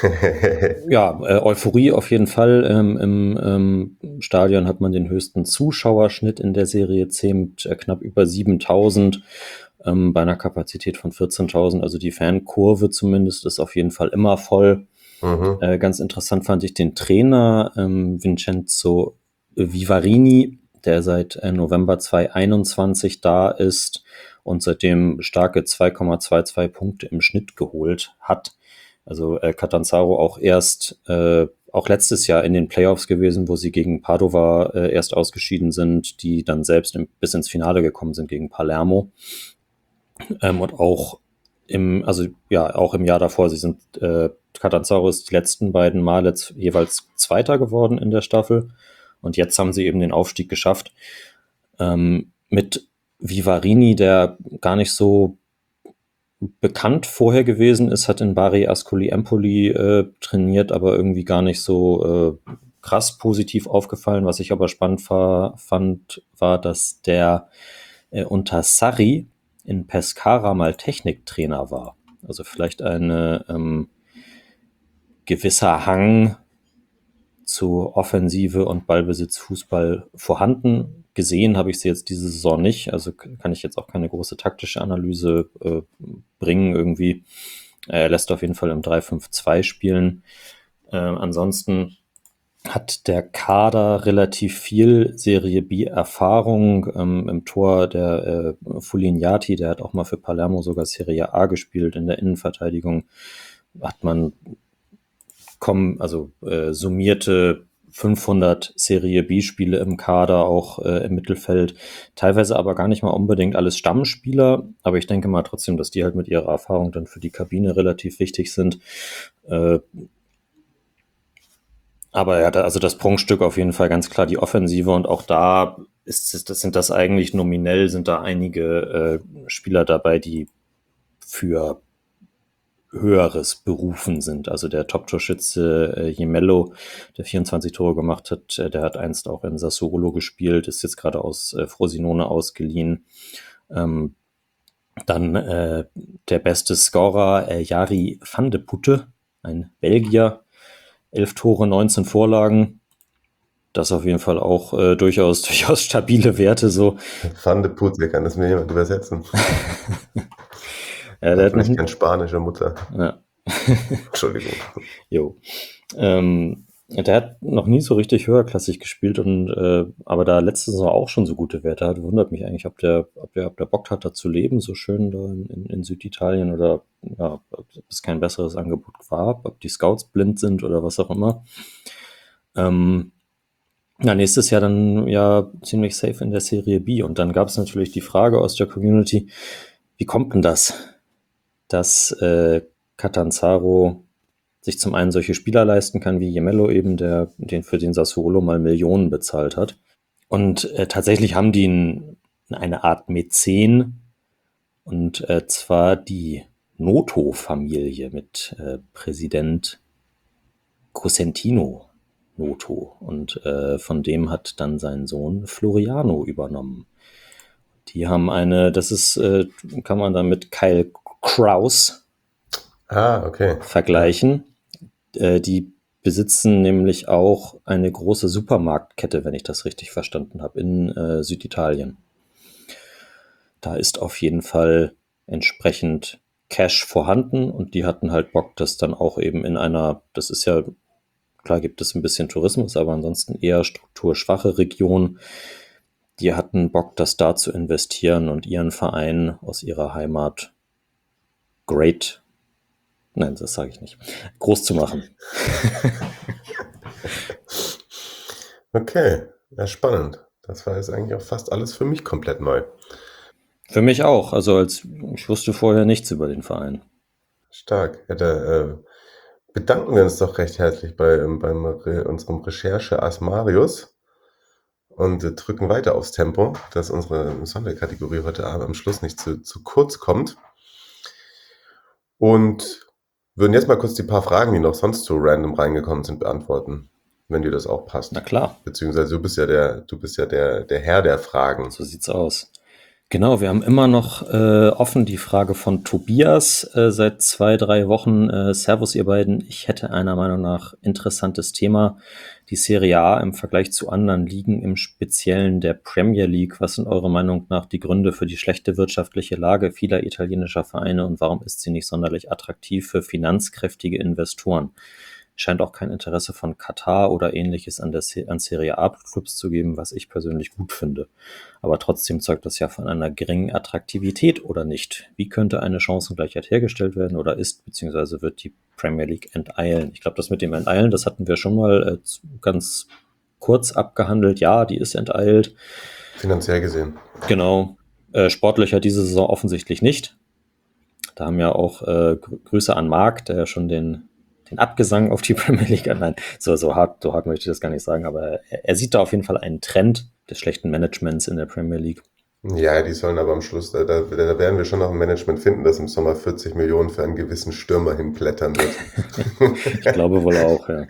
Ja, äh, Euphorie auf jeden Fall. Ähm, Im ähm, Stadion hat man den höchsten Zuschauerschnitt in der Serie C mit äh, knapp über siebentausend ähm, bei einer Kapazität von vierzehntausend. Also die Fankurve zumindest ist auf jeden Fall immer voll. Mhm. Äh, ganz interessant fand ich den Trainer ähm, Vincenzo Vivarini, der seit äh, November zweitausendeinundzwanzig da ist und seitdem starke zwei Komma zweiundzwanzig Punkte im Schnitt geholt hat. Also äh, Catanzaro auch erst, äh, auch letztes Jahr in den Playoffs gewesen, wo sie gegen Padova äh, erst ausgeschieden sind, die dann selbst im, bis ins Finale gekommen sind gegen Palermo. Ähm, und auch im, also ja, auch im Jahr davor, sie sind, äh, Catanzaro ist die letzten beiden Male z- jeweils Zweiter geworden in der Staffel. Und jetzt haben sie eben den Aufstieg geschafft. Ähm, mit Vivarini, der gar nicht so bekannt vorher gewesen ist, hat in Bari Ascoli Empoli äh, trainiert, aber irgendwie gar nicht so äh, krass positiv aufgefallen. Was ich aber spannend war, fand, war, dass der äh, unter Sarri in Pescara mal Techniktrainer war. Also vielleicht ein ähm, gewisser Hang zu Offensive und Ballbesitzfußball vorhanden. Gesehen habe ich sie jetzt diese Saison nicht, also kann ich jetzt auch keine große taktische Analyse äh, bringen irgendwie. Er lässt auf jeden Fall im drei fünf zwei spielen. Äh, ansonsten hat der Kader relativ viel Serie B-Erfahrung. Ähm, Im Tor der äh, Fulignati, der hat auch mal für Palermo sogar Serie A gespielt. In der Innenverteidigung hat man kommen, also äh, summierte fünfhundert Serie B-Spiele im Kader, auch äh, im Mittelfeld. Teilweise aber gar nicht mal unbedingt alles Stammspieler, aber ich denke mal trotzdem, dass die halt mit ihrer Erfahrung dann für die Kabine relativ wichtig sind. Äh, aber ja, da, also das Prunkstück auf jeden Fall ganz klar die Offensive und auch da ist es, das sind das eigentlich nominell, sind da einige äh, Spieler dabei, die für Höheres berufen sind. Also der Top-Torschütze äh, Gemello, der vierundzwanzig Tore gemacht hat, äh, der hat einst auch in Sassuolo gespielt, ist jetzt gerade aus äh, Frosinone ausgeliehen. Ähm, dann äh, der beste Scorer äh, Jari van de Putte, ein Belgier, elf Tore, neunzehn Vorlagen. Das auf jeden Fall auch äh, durchaus, durchaus stabile Werte. So. Van de Putte, kann das mir jemand übersetzen? Ja, der hat Vielleicht noch, kein spanische Mutter. ja. Entschuldigung. Jo. Ähm, der hat noch nie so richtig höherklassig gespielt und äh, aber da letzte Saison auch schon so gute Werte hat, wundert mich eigentlich, ob der, ob der, ob der Bock hat, da zu leben, so schön da in, in, in Süditalien oder ja, ob es kein besseres Angebot war, ob die Scouts blind sind oder was auch immer. Ähm, ja, nächstes Jahr dann ja ziemlich safe in der Serie B und dann gab es natürlich die Frage aus der Community, wie kommt denn das, dass äh, Catanzaro sich zum einen solche Spieler leisten kann, wie Gemello eben, der den für den Sassuolo mal Millionen bezahlt hat. Und äh, tatsächlich haben die ein, eine Art Mäzen, und äh, zwar die Noto-Familie mit äh, Präsident Cosentino Noto. Und äh, von dem hat dann sein Sohn Floriano übernommen. Die haben eine, das ist, äh, kann man dann mit Kyle Kraus Ah, okay. vergleichen. Äh, die besitzen nämlich auch eine große Supermarktkette, wenn ich das richtig verstanden habe, in äh, Süditalien. Da ist auf jeden Fall entsprechend Cash vorhanden und die hatten halt Bock, das dann auch eben in einer, das ist ja, klar gibt es ein bisschen Tourismus, aber ansonsten eher strukturschwache Region. Die hatten Bock, das da zu investieren und ihren Verein aus ihrer Heimat great, nein, das sage ich nicht, groß zu machen. Okay, ja, spannend. Das war jetzt eigentlich auch fast alles für mich komplett neu. Für mich auch, also als ich wusste vorher nichts über den Verein. Stark. Ja, da äh, bedanken wir uns doch recht herzlich bei ähm, beim Re unserem Recherche-Ass Marius. und äh, drücken weiter aufs Tempo, dass unsere Sonderkategorie heute Abend am Schluss nicht zu, zu kurz kommt. Und würden jetzt mal kurz die paar Fragen, die noch sonst so random reingekommen sind, beantworten, wenn dir das auch passt. Na klar. Beziehungsweise du bist ja der, du bist ja der, der Herr der Fragen. So sieht's aus. Genau, wir haben immer noch äh, offen die Frage von Tobias äh, seit zwei, drei Wochen. Äh, Servus ihr beiden, ich hätte einer Meinung nach interessantes Thema. Die Serie A im Vergleich zu anderen Ligen, im Speziellen der Premier League. Was sind eure Meinung nach die Gründe für die schlechte wirtschaftliche Lage vieler italienischer Vereine und warum ist sie nicht sonderlich attraktiv für finanzkräftige Investoren? Scheint auch kein Interesse von Katar oder ähnliches an der Se- an Serie A-Clubs zu geben, was ich persönlich gut finde. Aber trotzdem zeugt das ja von einer geringen Attraktivität, oder nicht? Wie könnte eine Chancengleichheit hergestellt werden oder ist, beziehungsweise wird die Premier League enteilen? Ich glaube, das mit dem Enteilen, das hatten wir schon mal äh, zu- ganz kurz abgehandelt. Ja, die ist enteilt. Finanziell gesehen. Genau. Äh, sportlicher diese Saison offensichtlich nicht. Da haben ja auch äh, Grü- Grüße an Marc, der ja schon den, den Abgesang auf die Premier League an. Nein, so, so hart, so hart möchte ich das gar nicht sagen, aber er, er sieht da auf jeden Fall einen Trend des schlechten Managements in der Premier League. Ja, die sollen aber am Schluss, da, da, da werden wir schon noch ein Management finden, das im Sommer vierzig Millionen für einen gewissen Stürmer hinblättern wird. Ich glaube wohl auch, ja.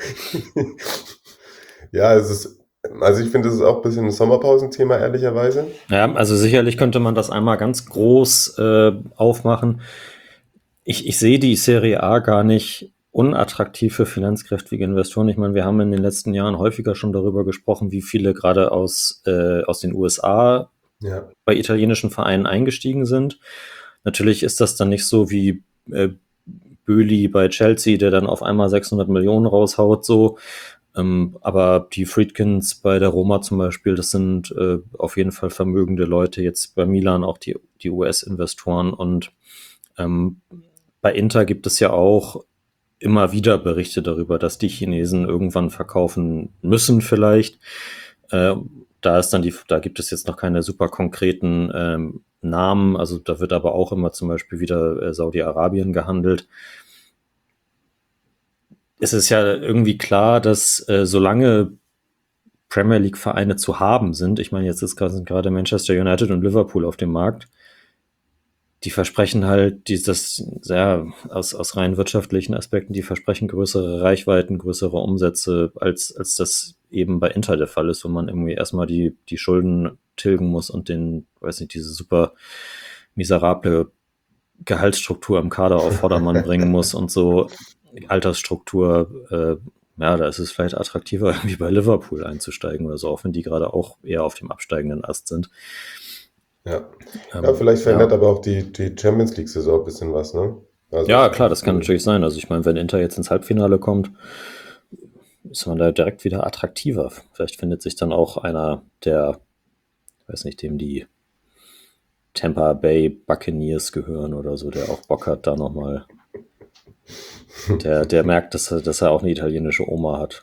Ja, es ist, also ich finde, das ist auch ein bisschen ein Sommerpausenthema, ehrlicherweise. Ja, also sicherlich könnte man das einmal ganz groß äh, aufmachen. Ich, ich sehe die Serie A gar nicht unattraktiv für finanzkräftige Investoren. Ich meine, wir haben in den letzten Jahren häufiger schon darüber gesprochen, wie viele gerade aus, äh, aus den U S A Ja, bei italienischen Vereinen eingestiegen sind. Natürlich ist das dann nicht so wie äh, Böli bei Chelsea, der dann auf einmal sechshundert Millionen raushaut, so. Ähm, aber die Friedkins bei der Roma zum Beispiel, das sind äh, auf jeden Fall vermögende Leute. Jetzt bei Milan auch die, die U S-Investoren. Und ähm, bei Inter gibt es ja auch immer wieder Berichte darüber, dass die Chinesen irgendwann verkaufen müssen vielleicht. Äh, da ist dann die, da gibt es jetzt noch keine super konkreten ähm, Namen. Also da wird aber auch immer zum Beispiel wieder äh, Saudi-Arabien gehandelt. Es ist ja irgendwie klar, dass äh, solange Premier League Vereine zu haben sind, ich meine, jetzt ist gerade, sind gerade Manchester United und Liverpool auf dem Markt, die versprechen halt dieses, ja, aus, aus rein wirtschaftlichen Aspekten, die versprechen größere Reichweiten, größere Umsätze, als, als das eben bei Inter der Fall ist, wo man irgendwie erstmal die, die Schulden tilgen muss und den, weiß nicht, diese super miserable Gehaltsstruktur im Kader auf Vordermann bringen muss und so Altersstruktur, äh, ja, da ist es vielleicht attraktiver, irgendwie bei Liverpool einzusteigen oder so, auch wenn die gerade auch eher auf dem absteigenden Ast sind. ja. Ähm, Ja, vielleicht verändert ja. aber auch die, die Champions League-Saison ein bisschen was, ne? Also, Ja, klar, das kann natürlich sein. Also ich meine, wenn Inter jetzt ins Halbfinale kommt, ist man da direkt wieder attraktiver. Vielleicht findet sich dann auch einer, der, weiß nicht, dem die Tampa Bay Buccaneers gehören oder so, der auch Bock hat, da nochmal, der, der merkt, dass er, dass er auch eine italienische Oma hat.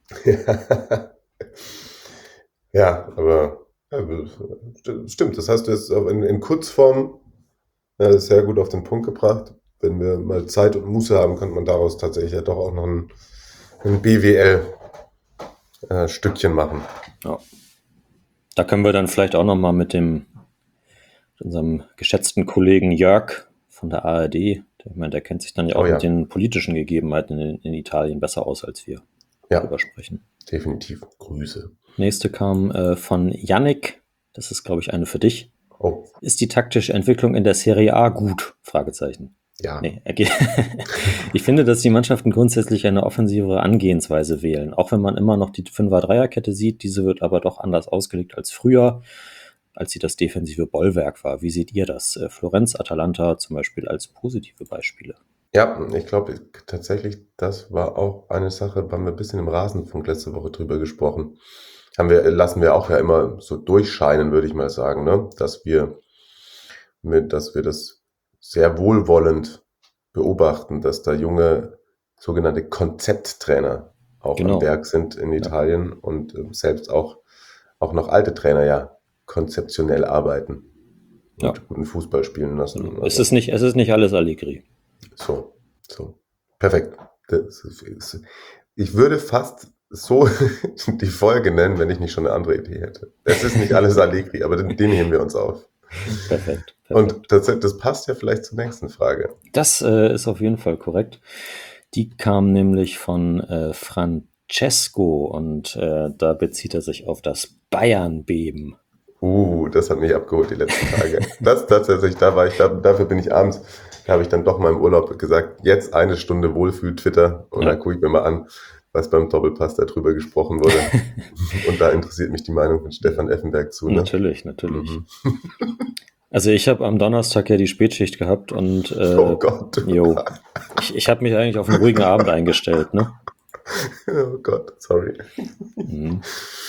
Ja, aber ja, st- stimmt, das hast du jetzt auch in, in Kurzform ja, sehr gut auf den Punkt gebracht. Wenn wir mal Zeit und Muße haben, könnte man daraus tatsächlich ja doch auch noch ein, ein B W L-Stückchen machen. Ja. Da können wir dann vielleicht auch nochmal mit dem, mit unserem geschätzten Kollegen Jörg von der A R D, der, ich meine, der kennt sich dann ja auch Oh ja. mit den politischen Gegebenheiten in, in Italien besser aus als wir, Ja, drüber sprechen. definitiv. Grüße. Nächste kam äh, von Yannick. Das ist, glaube ich, eine für dich. Oh, Ist die taktische Entwicklung in der Serie A gut? Fragezeichen. ja. Nee, er geht- ich finde, dass die Mannschaften grundsätzlich eine offensivere Angehensweise wählen. Auch wenn man immer noch die Fünfer-Dreier-Kette sieht, diese wird aber doch anders ausgelegt als früher, als sie das defensive Bollwerk war. Wie seht ihr das? Äh, Florenz, Atalanta zum Beispiel als positive Beispiele. Ja, ich glaube tatsächlich, das war auch eine Sache, da haben wir ein bisschen im Rasenfunk letzte Woche drüber gesprochen. Haben wir, lassen wir auch ja immer so durchscheinen, würde ich mal sagen, ne? Dass wir mit, dass wir das sehr wohlwollend beobachten, dass da junge sogenannte Konzepttrainer auch Genau. am Werk sind in Italien und äh, selbst auch, auch noch alte Trainer ja konzeptionell arbeiten Ja. und guten Fußball spielen lassen. Es ist nicht, es ist nicht alles Allegri. So, so. Perfekt. Das ist, ich würde fast so die Folge nennen, wenn ich nicht schon eine andere Idee hätte. Es ist nicht alles Allegri, aber den, den heben wir uns auf. Perfekt. perfekt. Und das, das passt ja vielleicht zur nächsten Frage. Das äh, ist auf jeden Fall korrekt. Die kam nämlich von äh, Francesco und äh, da bezieht er sich auf das Bayern-Beben. Uh, das hat mich abgeholt, die letzten Tage. Das tatsächlich, da war ich, da, dafür bin ich abends, da habe ich dann doch mal im Urlaub gesagt, jetzt eine Stunde Wohlfühl-Twitter und Ja. dann gucke ich mir mal an, was beim Doppelpass da drüber gesprochen wurde. Und da interessiert mich die Meinung von Stefan Effenberg zu. Ne? Natürlich, natürlich. Mhm. Also ich habe am Donnerstag ja die Spätschicht gehabt und äh, Oh Gott. jo, ich, ich habe mich eigentlich auf einen ruhigen Abend eingestellt, ne? Oh Gott, sorry. Mhm.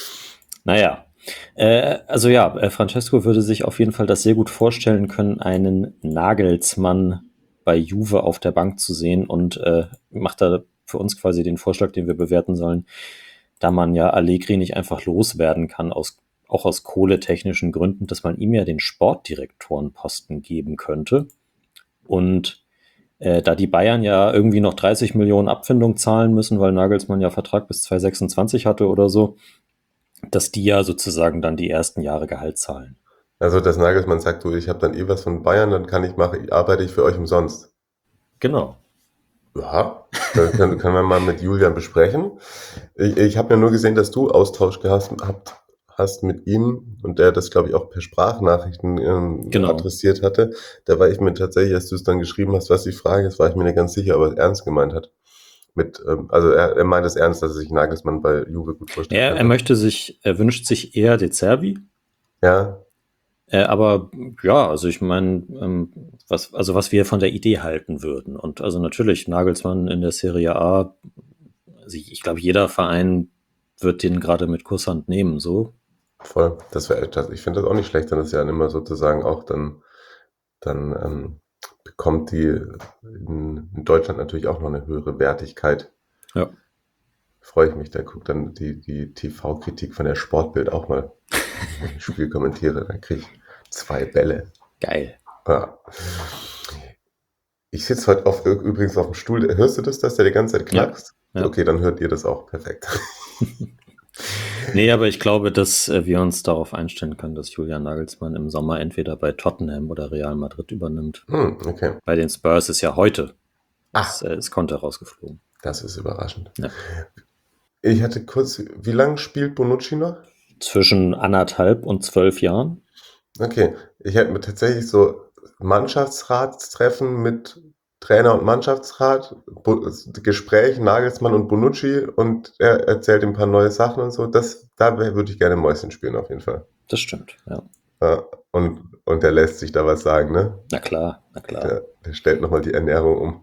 Naja, äh, also ja, äh, Francesco würde sich auf jeden Fall das sehr gut vorstellen können, einen Nagelsmann bei Juve auf der Bank zu sehen und äh, macht da für uns quasi den Vorschlag, den wir bewerten sollen, da man ja Allegri nicht einfach loswerden kann, aus, auch aus kohletechnischen Gründen, dass man ihm ja den Sportdirektorenposten geben könnte. Und äh, da die Bayern ja irgendwie noch dreißig Millionen Abfindung zahlen müssen, weil Nagelsmann ja Vertrag bis zwanzig sechsundzwanzig hatte oder so, dass die ja sozusagen dann die ersten Jahre Gehalt zahlen. Also, dass Nagelsmann sagt, du, ich habe dann eh was von Bayern, dann kann ich machen, arbeite ich für euch umsonst. Genau. Ja, das können, können wir mal mit Julian besprechen. Ich, ich habe ja nur gesehen, dass du Austausch gehabt habt, hast mit ihm und der das, glaube ich, auch per Sprachnachrichten ähm, Genau. adressiert hatte. Da war ich mir tatsächlich, als du es dann geschrieben hast, was die Frage ist, war ich mir nicht ganz sicher, ob er es ernst gemeint hat. Mit, ähm, also er, er meint es ernst, dass er sich Nagelsmann bei Juve gut vorstellt. Er, er möchte sich, er wünscht sich eher De Zerbi. Ja, Äh, aber ja, also ich meine, ähm, was, also was wir von der Idee halten würden. Und also natürlich, Nagelsmann in der Serie A, also ich, ich glaube, jeder Verein wird den gerade mit Kusshand nehmen, so. voll. Das wäre das, ich finde das auch nicht schlecht, denn das ja immer sozusagen auch dann, dann ähm, bekommt die in, in Deutschland natürlich auch noch eine höhere Wertigkeit. Ja. Freue ich mich, da guckt dann die, die T V-Kritik von der Sportbild auch mal, wenn ich Spiel kommentiere, dann kriege ich zwei Bälle. Geil. Ja. Ich sitze heute auf, übrigens auf dem Stuhl. Hörst du das, dass der die ganze Zeit knackst? Ja, ja. Okay, dann hört ihr das auch. Perfekt. Nee, aber ich glaube, dass äh, wir uns darauf einstellen können, dass Julian Nagelsmann im Sommer entweder bei Tottenham oder Real Madrid übernimmt. Hm, okay. Bei den Spurs ist ja heute Ah. das, äh, das Konto rausgeflogen. Das ist überraschend. Ja. Ich hatte kurz, wie lange spielt Bonucci noch? Zwischen anderthalb und zwölf Jahren. Okay, ich hätte mir tatsächlich so Mannschaftsratstreffen mit Trainer und Mannschaftsrat, Bu- Gespräch Nagelsmann und Bonucci und er erzählt ihm ein paar neue Sachen und so. Das, da wär- würde ich gerne Mäuschen spielen auf jeden Fall. Das stimmt, ja. Ja, und, und der lässt sich da was sagen, ne? Na klar, na klar. Der, der stellt nochmal die Ernährung um.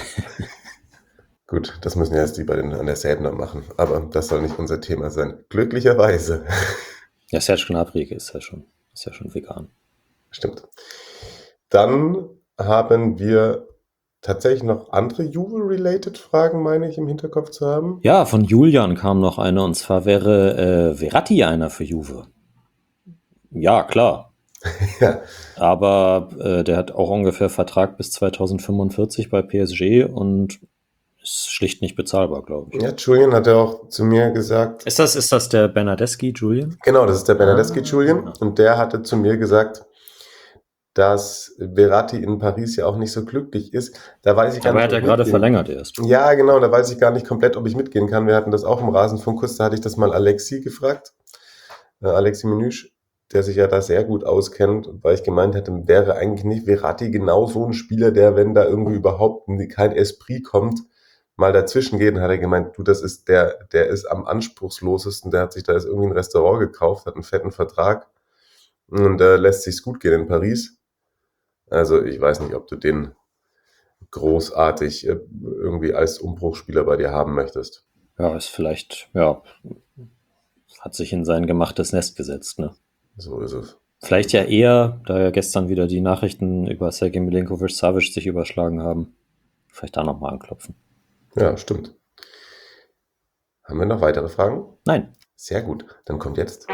Gut, das müssen ja jetzt die bei den an der Säbner machen, aber das soll nicht unser Thema sein. Glücklicherweise. Ja, Serge Gnabry ist ja schon, ist ja schon vegan. Stimmt. Dann haben wir tatsächlich noch andere Juve-related Fragen, meine ich, im Hinterkopf zu haben. Ja, von Julian kam noch eine, und zwar wäre äh, Verratti einer für Juve. Ja, klar. Ja, Aber äh, der hat auch ungefähr Vertrag bis zweitausendfünfundvierzig bei P S G und ist schlicht nicht bezahlbar, glaube ich. ja, Julian hat ja auch zu mir gesagt, Ist das, ist das der Bernardeschi, Julian? genau, das ist der Bernardeschi Ah. Julian, und der hatte zu mir gesagt, dass Verratti in Paris ja auch nicht so glücklich ist. Da weiß ich gar Aber er nicht, hat ja ob ich gerade mitgehen- verlängert erst. Ja, genau, da weiß ich gar nicht komplett, ob ich mitgehen kann. Wir hatten das auch im Rasenfunk kurz, da hatte ich das mal Alexi gefragt, äh, Alexi Menüsch, der sich ja da sehr gut auskennt, weil ich gemeint hätte, wäre eigentlich nicht Verratti genau so ein Spieler, der, wenn da irgendwie überhaupt kein Esprit kommt, mal dazwischen geht. Und hat er gemeint, du, das ist der, der ist am anspruchslosesten, der hat sich da jetzt irgendwie ein Restaurant gekauft, hat einen fetten Vertrag und äh, lässt sich's gut gehen in Paris. Also ich weiß nicht, ob du den großartig äh, irgendwie als Umbruchspieler bei dir haben möchtest. Ja, ist vielleicht, ja, hat sich in sein gemachtes Nest gesetzt, ne? So ist es. Vielleicht ja eher, da ja gestern wieder die Nachrichten über Sergej Milinkovic-Savic sich überschlagen haben, vielleicht da nochmal anklopfen. Ja, stimmt. Haben wir noch weitere Fragen? Nein. Sehr gut. Dann kommt jetzt.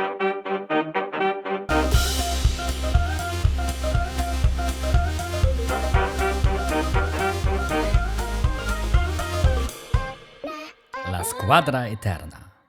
La squadra eterna.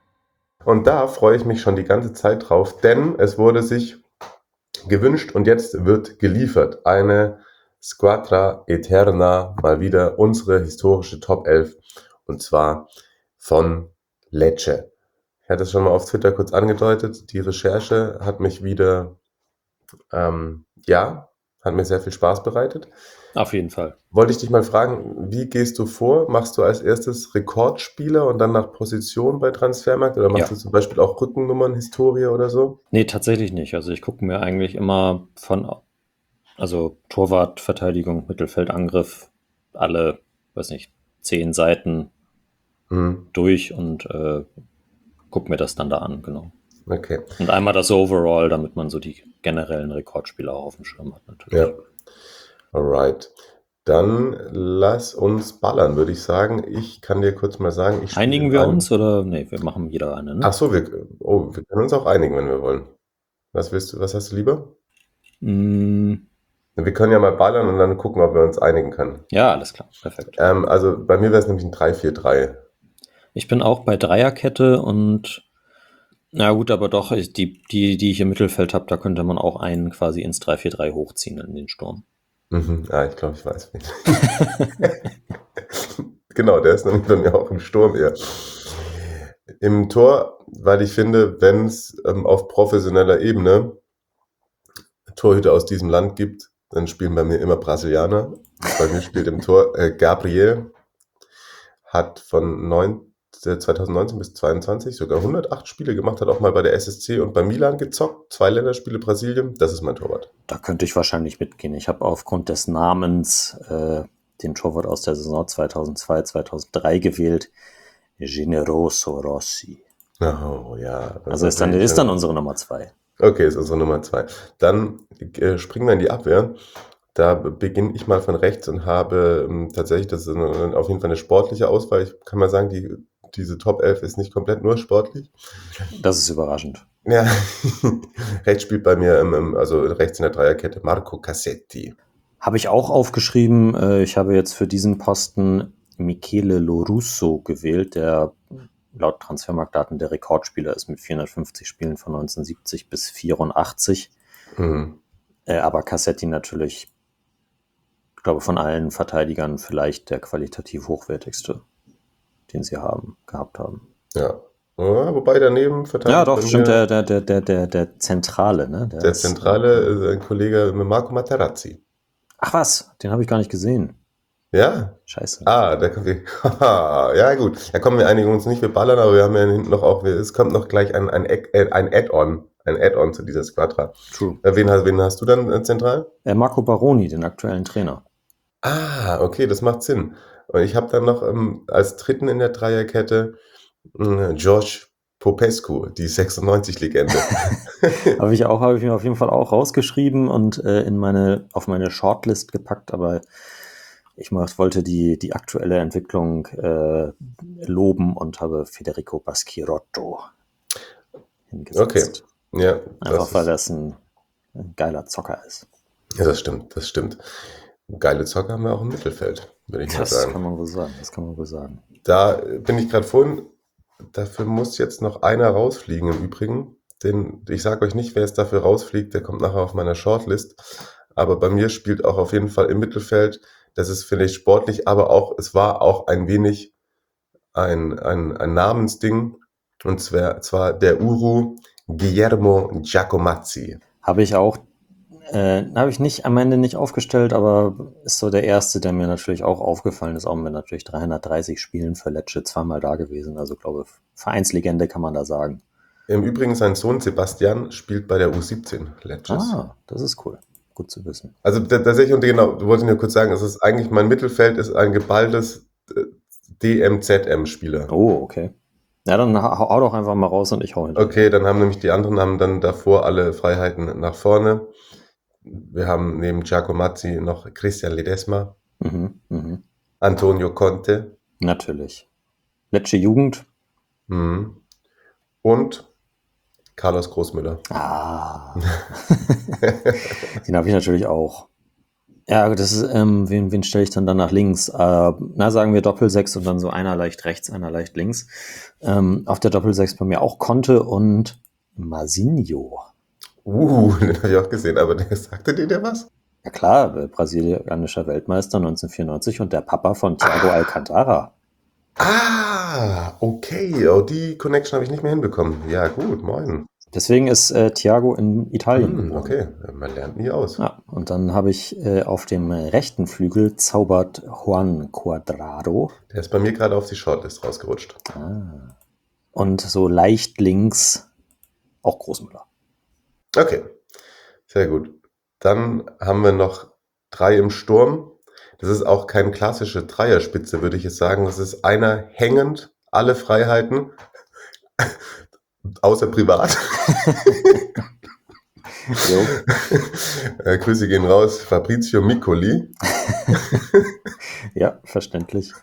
Und da freue ich mich schon die ganze Zeit drauf, denn es wurde sich gewünscht und jetzt wird geliefert. Eine Squadra Eterna, mal wieder unsere historische Top elf, und zwar von Lecce. Ich hatte es schon mal auf Twitter kurz angedeutet, die Recherche hat mich wieder, ähm, ja, hat mir sehr viel Spaß bereitet. Auf jeden Fall. Wollte ich dich mal fragen, wie gehst du vor? Machst du als erstes Rekordspieler und dann nach Position bei Transfermarkt oder machst Ja. du zum Beispiel auch Rückennummern, Historie oder so? Nee, tatsächlich nicht. Also ich gucke mir eigentlich immer von, also Torwart, Verteidigung, Mittelfeld, Angriff, alle, weiß nicht, zehn Seiten Hm, durch und äh, gucke mir das dann da an, genau. okay, Und einmal das Overall, damit man so die generellen Rekordspieler auch auf dem Schirm hat, natürlich. ja. Alright. Dann lass uns ballern, würde ich sagen. Ich kann dir kurz mal sagen, ich spiele Einigen in wir einem- uns oder? Nee, wir machen jeder eine, ne? Ach so, wir, oh, wir können uns auch einigen, wenn wir wollen. Was willst du, was hast du lieber? Mm, Wir können ja mal ballern und dann gucken, ob wir uns einigen können. ja, alles klar, perfekt. Ähm, also bei mir wäre es nämlich ein drei vier drei. Ich bin auch bei Dreierkette und na gut, aber doch, ich, die, die, die ich im Mittelfeld habe, da könnte man auch einen quasi ins drei vier drei hochziehen in den Sturm. Mhm. Ah, ich glaube, ich weiß wen. Genau, der ist nämlich bei mir auch im Sturm eher. Im Tor, weil ich finde, wenn es ähm, auf professioneller Ebene Torhüter aus diesem Land gibt, dann spielen bei mir immer Brasilianer. Bei mir spielt im Tor äh, Gabriel, hat von neun, äh, zweitausendneunzehn bis zweiundzwanzig sogar hundertacht Spiele gemacht, hat auch mal bei der S S C und bei Milan gezockt, zwei Länderspiele Brasilien, das ist mein Torwart. Da könnte ich wahrscheinlich mitgehen. Ich habe aufgrund des Namens äh, den Torwart aus der Saison zweitausendzwei, zweitausenddrei gewählt. Generoso Rossi. Oh ja. das Also ist dann, natürlich ist dann schon- unsere Nummer zwei. Okay, ist unsere Nummer zwei. Dann äh, springen wir in die Abwehr. Da beginne ich mal von rechts und habe ähm, tatsächlich, das ist eine, auf jeden Fall eine sportliche Auswahl. Ich kann mal sagen, die, diese Top elf ist nicht komplett nur sportlich. Das ist überraschend. Ja, rechts spielt bei mir, ähm, ähm, also rechts in der Dreierkette, Marco Cassetti. Habe ich auch aufgeschrieben. Äh, ich habe jetzt für diesen Posten Michele Lorusso gewählt, der laut Transfermarktdaten der Rekordspieler ist mit vierhundertfünfzig Spielen von neunzehnhundertsiebzig bis vierundachtzig. Mhm. Äh, aber Cassetti natürlich, ich glaube, von allen Verteidigern vielleicht der qualitativ hochwertigste, den sie haben, gehabt haben. Ja. Ja, wobei daneben verteidigt Ja, doch, bei stimmt, mir der, der, der, der, der, der Zentrale, ne? Der, der ist, Zentrale ist ein Kollege Marco Materazzi. Ach was, den habe ich gar nicht gesehen. Ja, Scheiße. ah, da kommt wir. Ja, gut. Da kommen wir einigen uns nicht, wir ballern, aber wir haben ja hinten noch auch, es kommt noch gleich ein, ein, äh, ein Add-on, ein Add-on zu dieser Squadra. True. Äh, Wen, hast- wen hast du dann äh, zentral? Äh, Marco Baroni, den aktuellen Trainer. Ah, okay, das macht Sinn. Und ich habe dann noch ähm, als dritten in der Dreierkette äh, George Popescu, die sechsundneunzig-Legende. Habe ich auch, habe ich mir auf jeden Fall auch rausgeschrieben und äh, in meine, auf meine Shortlist gepackt, aber ich mach, wollte die, die aktuelle Entwicklung äh, loben und habe Federico Baschirotto hingesetzt. Ja, Einfach das weil ist, das ein, ein geiler Zocker ist. ja, das stimmt, das stimmt. Geile Zocker haben wir auch im Mittelfeld, würde ich mal Das sagen. kann man wohl sagen. Das kann man wohl sagen. Da bin ich gerade vorhin, dafür muss jetzt noch einer rausfliegen im Übrigen. Den, ich sage euch nicht, wer es dafür rausfliegt, der kommt nachher auf meiner Shortlist. Aber bei mir spielt auch auf jeden Fall im Mittelfeld, das ist vielleicht sportlich, aber auch, es war auch ein wenig ein, ein, ein Namensding. Und zwar, zwar der Uru Guillermo Giacomazzi. Habe ich auch, äh, habe ich nicht am Ende nicht aufgestellt, aber ist so der erste, der mir natürlich auch aufgefallen ist, auch mit natürlich dreihundertdreißig Spielen für Lecce zweimal da gewesen. Also glaube Vereinslegende kann man da sagen. Im Übrigen sein Sohn Sebastian spielt bei der U siebzehn Lecces. Ah, das ist cool. Gut zu wissen. Also da- tatsächlich, und genau, wollte ich nur kurz sagen, es ist eigentlich, mein Mittelfeld ist ein geballtes äh, D M Z M-Spieler. Oh, okay. Ja, dann hau, hau doch einfach mal raus und ich hau hinterher. Okay, dann haben nämlich die anderen haben dann davor alle Freiheiten nach vorne. Wir haben neben Giacomazzi noch Christian Ledesma, Mhm, mhm. Antonio Conte Natürlich. Lecce Jugend. mhm. und Carlos Großmüller. Ah. Den habe ich natürlich auch. Ja, das ist, ähm, wen, wen stelle ich dann dann nach links? Äh, na, sagen wir Doppelsechs und dann so einer leicht rechts, einer leicht links. Ähm, auf der Doppelsechs bei mir auch Conte und Mazinho. Uh, den habe ich auch gesehen, aber der, sagte dir der was? Ja klar, äh, brasilianischer Weltmeister neunzehnhundertvierundneunzig und der Papa von Thiago Ah. Alcantara. Ah, okay. Oh, die Connection habe ich nicht mehr hinbekommen. Ja, gut, moin. Deswegen ist äh, Thiago in Italien Hm, geboren. okay, man lernt nie aus. Ja, und dann habe ich äh, auf dem rechten Flügel zaubert Juan Cuadrado. Der ist bei mir gerade auf die Shortlist rausgerutscht. Ah. Und so leicht links auch Großmüller. Okay, sehr gut. Dann haben wir noch drei im Sturm. Das ist auch keine klassische Dreierspitze, würde ich jetzt sagen. Das ist einer hängend, alle Freiheiten, außer privat. äh, Grüße gehen raus, Fabrizio Miccoli. Ja, verständlich.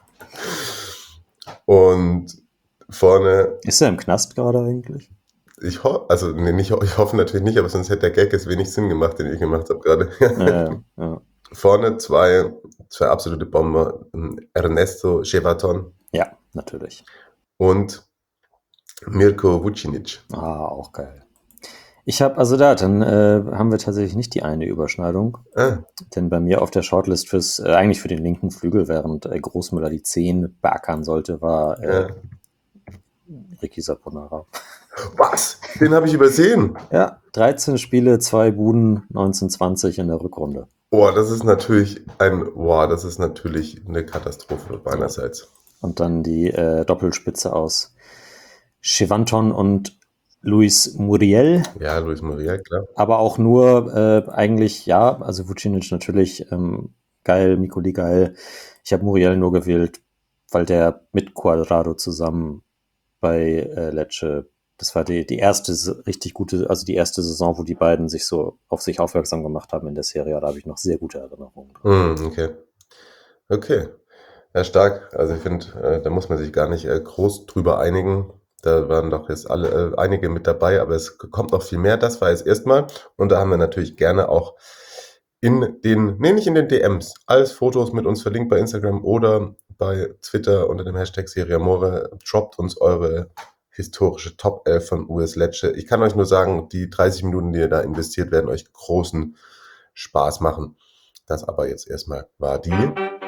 Und vorne, Ist er im Knast gerade eigentlich? ich hoffe, also nee, nicht, ich hoffe natürlich nicht, aber sonst hätte der Gag jetzt wenig Sinn gemacht, den ich gemacht habe gerade. äh, ja. Vorne zwei, zwei absolute Bomber, Ernesto Chevaton Ja, natürlich. und Mirko Vucinic. Ah, auch geil. Ich habe, also da, dann äh, haben wir tatsächlich nicht die eine Überschneidung. Ah, Denn bei mir auf der Shortlist fürs, äh, eigentlich für den linken Flügel, während äh, Großmüller die zehn beackern sollte, war äh, ja. Ricky Saponara. Was? Den habe ich übersehen. Ja, dreizehn Spiele, zwei Buden, neunzehn zwanzig in der Rückrunde. Boah, das ist natürlich ein, boah, das ist natürlich eine Katastrophe meinerseits. Und dann die äh, Doppelspitze aus Chevanton und Luis Muriel. Ja, Luis Muriel, klar. Aber auch nur äh, eigentlich, ja, also Vucinic natürlich ähm, geil, Miccoli geil. Ich habe Muriel nur gewählt, weil der mit Cuadrado zusammen bei äh, Lecce, das war die, die erste richtig gute, also die erste Saison, wo die beiden sich so auf sich aufmerksam gemacht haben in der Serie. Da habe ich noch sehr gute Erinnerungen dran. Hm, okay. Okay. Ja, stark. Also ich finde, äh, da muss man sich gar nicht äh, groß drüber einigen. Da waren doch jetzt alle äh, einige mit dabei, aber es kommt noch viel mehr. Das war jetzt erstmal. Und da haben wir natürlich gerne auch in den, nee, nicht in den D Ms, alles Fotos mit uns verlinkt bei Instagram oder bei Twitter unter dem Hashtag Serie Amore. Droppt uns eure historische Top elf von U S Lecce. Ich kann euch nur sagen, die dreißig Minuten, die ihr da investiert, werden euch großen Spaß machen. Das aber jetzt erstmal war die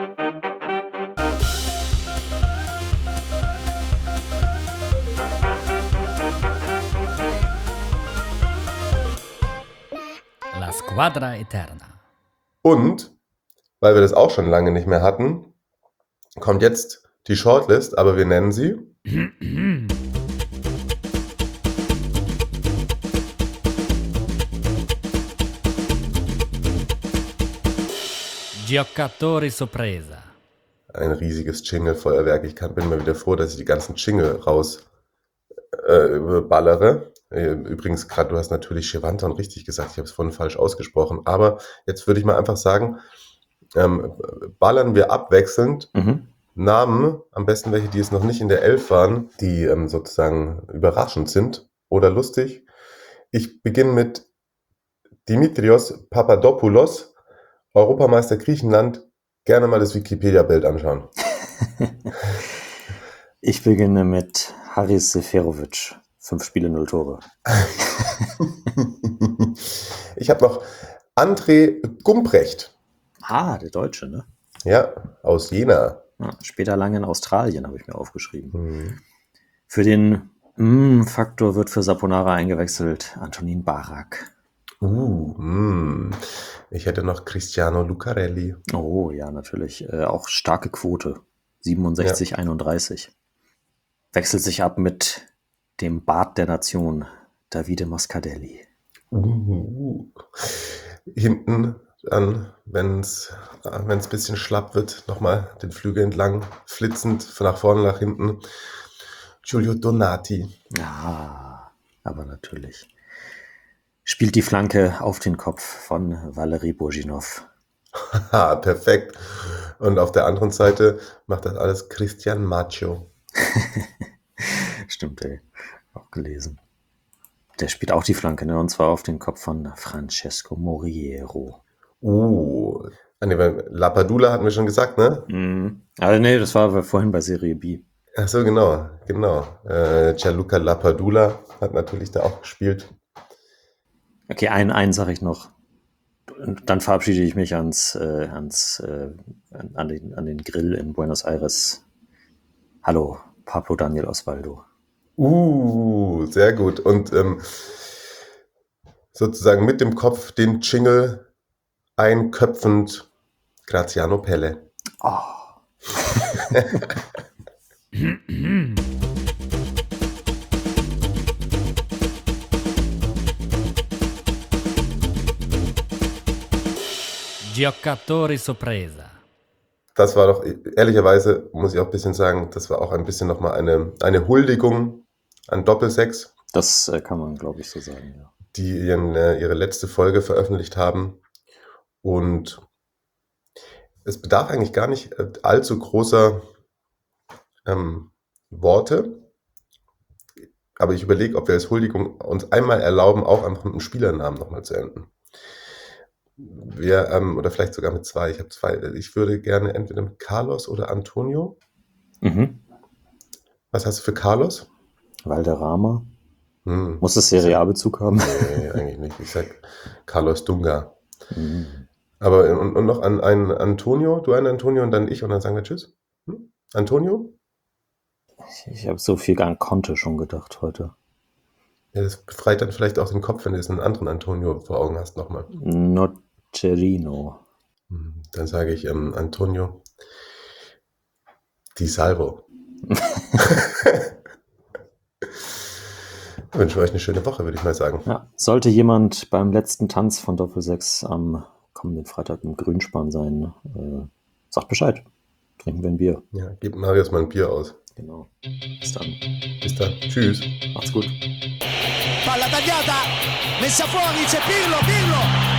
La Squadra Eterna. Und, weil wir das auch schon lange nicht mehr hatten, kommt jetzt die Shortlist, aber wir nennen sie Giocatori Sorpresa. ein riesiges Jingle-Feuerwerk. Ich kann, bin mal wieder froh, dass ich die ganzen Jingle raus äh, ballere. Übrigens, gerade du hast natürlich Chevanton richtig gesagt, ich habe es vorhin falsch ausgesprochen, aber jetzt würde ich mal einfach sagen, ähm, ballern wir abwechselnd Mhm. Namen, am besten welche, die es noch nicht in der Elf waren, die ähm, sozusagen überraschend sind oder lustig. Ich beginne mit Dimitrios Papadopoulos, Europameister Griechenland. Gerne mal das Wikipedia-Bild anschauen. Ich beginne mit Haris Seferovic. Fünf Spiele, null Tore. Ich habe noch André Gumprecht. Ah, der Deutsche, ne? Ja, aus Jena. Ja, später lange in Australien, habe ich mir aufgeschrieben. Hm. Für den mm, Faktor wird für Saponara eingewechselt Antonin Barak. Uh, hm. Ich hätte noch Cristiano Lucarelli. Oh, ja, natürlich. Äh, auch starke Quote. siebenundsechzig, einunddreißig. Wechselt sich ab mit dem Bart der Nation, Davide Mascardelli. Uh. Hinten dann, wenn es ein bisschen schlapp wird, nochmal den Flügel entlang, flitzend von nach vorne nach hinten. Giulio Donati. Ja, aber natürlich. Spielt die Flanke auf den Kopf von Valery Bourginov. Haha, perfekt. Und auf der anderen Seite macht das alles Christian Maggio. Stimmt, ey. Auch gelesen. Der spielt auch die Flanke, ne? Und zwar auf den Kopf von Francesco Moriero. Uh, Ah, nee, weil Lapadula hatten wir schon gesagt, ne? Mhm. Also nee, das war vorhin bei Serie B. Ach so, genau, genau. Äh, Gianluca Lapadula hat natürlich da auch gespielt. Okay, einen, einen sage ich noch. Und dann verabschiede ich mich ans, äh, ans äh, an, den, an den Grill in Buenos Aires. Hallo, Papo Daniel Osvaldo. Uh, sehr gut. Und ähm, sozusagen mit dem Kopf den Jingle einköpfend Graziano Pelle. Oh. Giocatori Sorpresa. Das war doch, ehrlicherweise muss ich auch ein bisschen sagen, das war auch ein bisschen nochmal eine, eine Huldigung an Doppelsechs. Das äh, kann man, glaube ich, so sagen, ja. Die ihren, äh, ihre letzte Folge veröffentlicht haben. Und es bedarf eigentlich gar nicht äh, allzu großer ähm, Worte. Aber ich überlege, ob wir als Huldigung uns einmal erlauben, auch einfach mit einem Spielernamen nochmal zu enden. Wir, ähm, oder vielleicht sogar mit zwei. Ich habe zwei. Ich würde gerne entweder mit Carlos oder Antonio. Mhm. Was hast du für Carlos? Valderrama. Hm. Muss das Serie A-Bezug haben? Nee, eigentlich nicht. Ich sag Carlos Dunga. Mhm. Aber und, und noch an einen Antonio, du einen Antonio und dann ich und dann sagen wir Tschüss. Hm? Antonio? Ich, ich habe so viel an Conte schon gedacht heute. Ja, das befreit dann vielleicht auch den Kopf, wenn du jetzt einen anderen Antonio vor Augen hast nochmal. Nocerino. Hm, Dann sage ich ähm, Antonio Di Salvo. Ich wünsche euch eine schöne Woche, würde ich mal sagen. Ja, sollte jemand beim letzten Tanz von Doppelsechs am kommenden Freitag im Grünspan sein, äh, sagt Bescheid. Trinken wir ein Bier. Ja, gebt Marius mal ein Bier aus. Genau. Bis dann. Bis dann. Tschüss. Macht's gut. Palla tagliata, messa fuori, c'è Pirlo, Pirlo,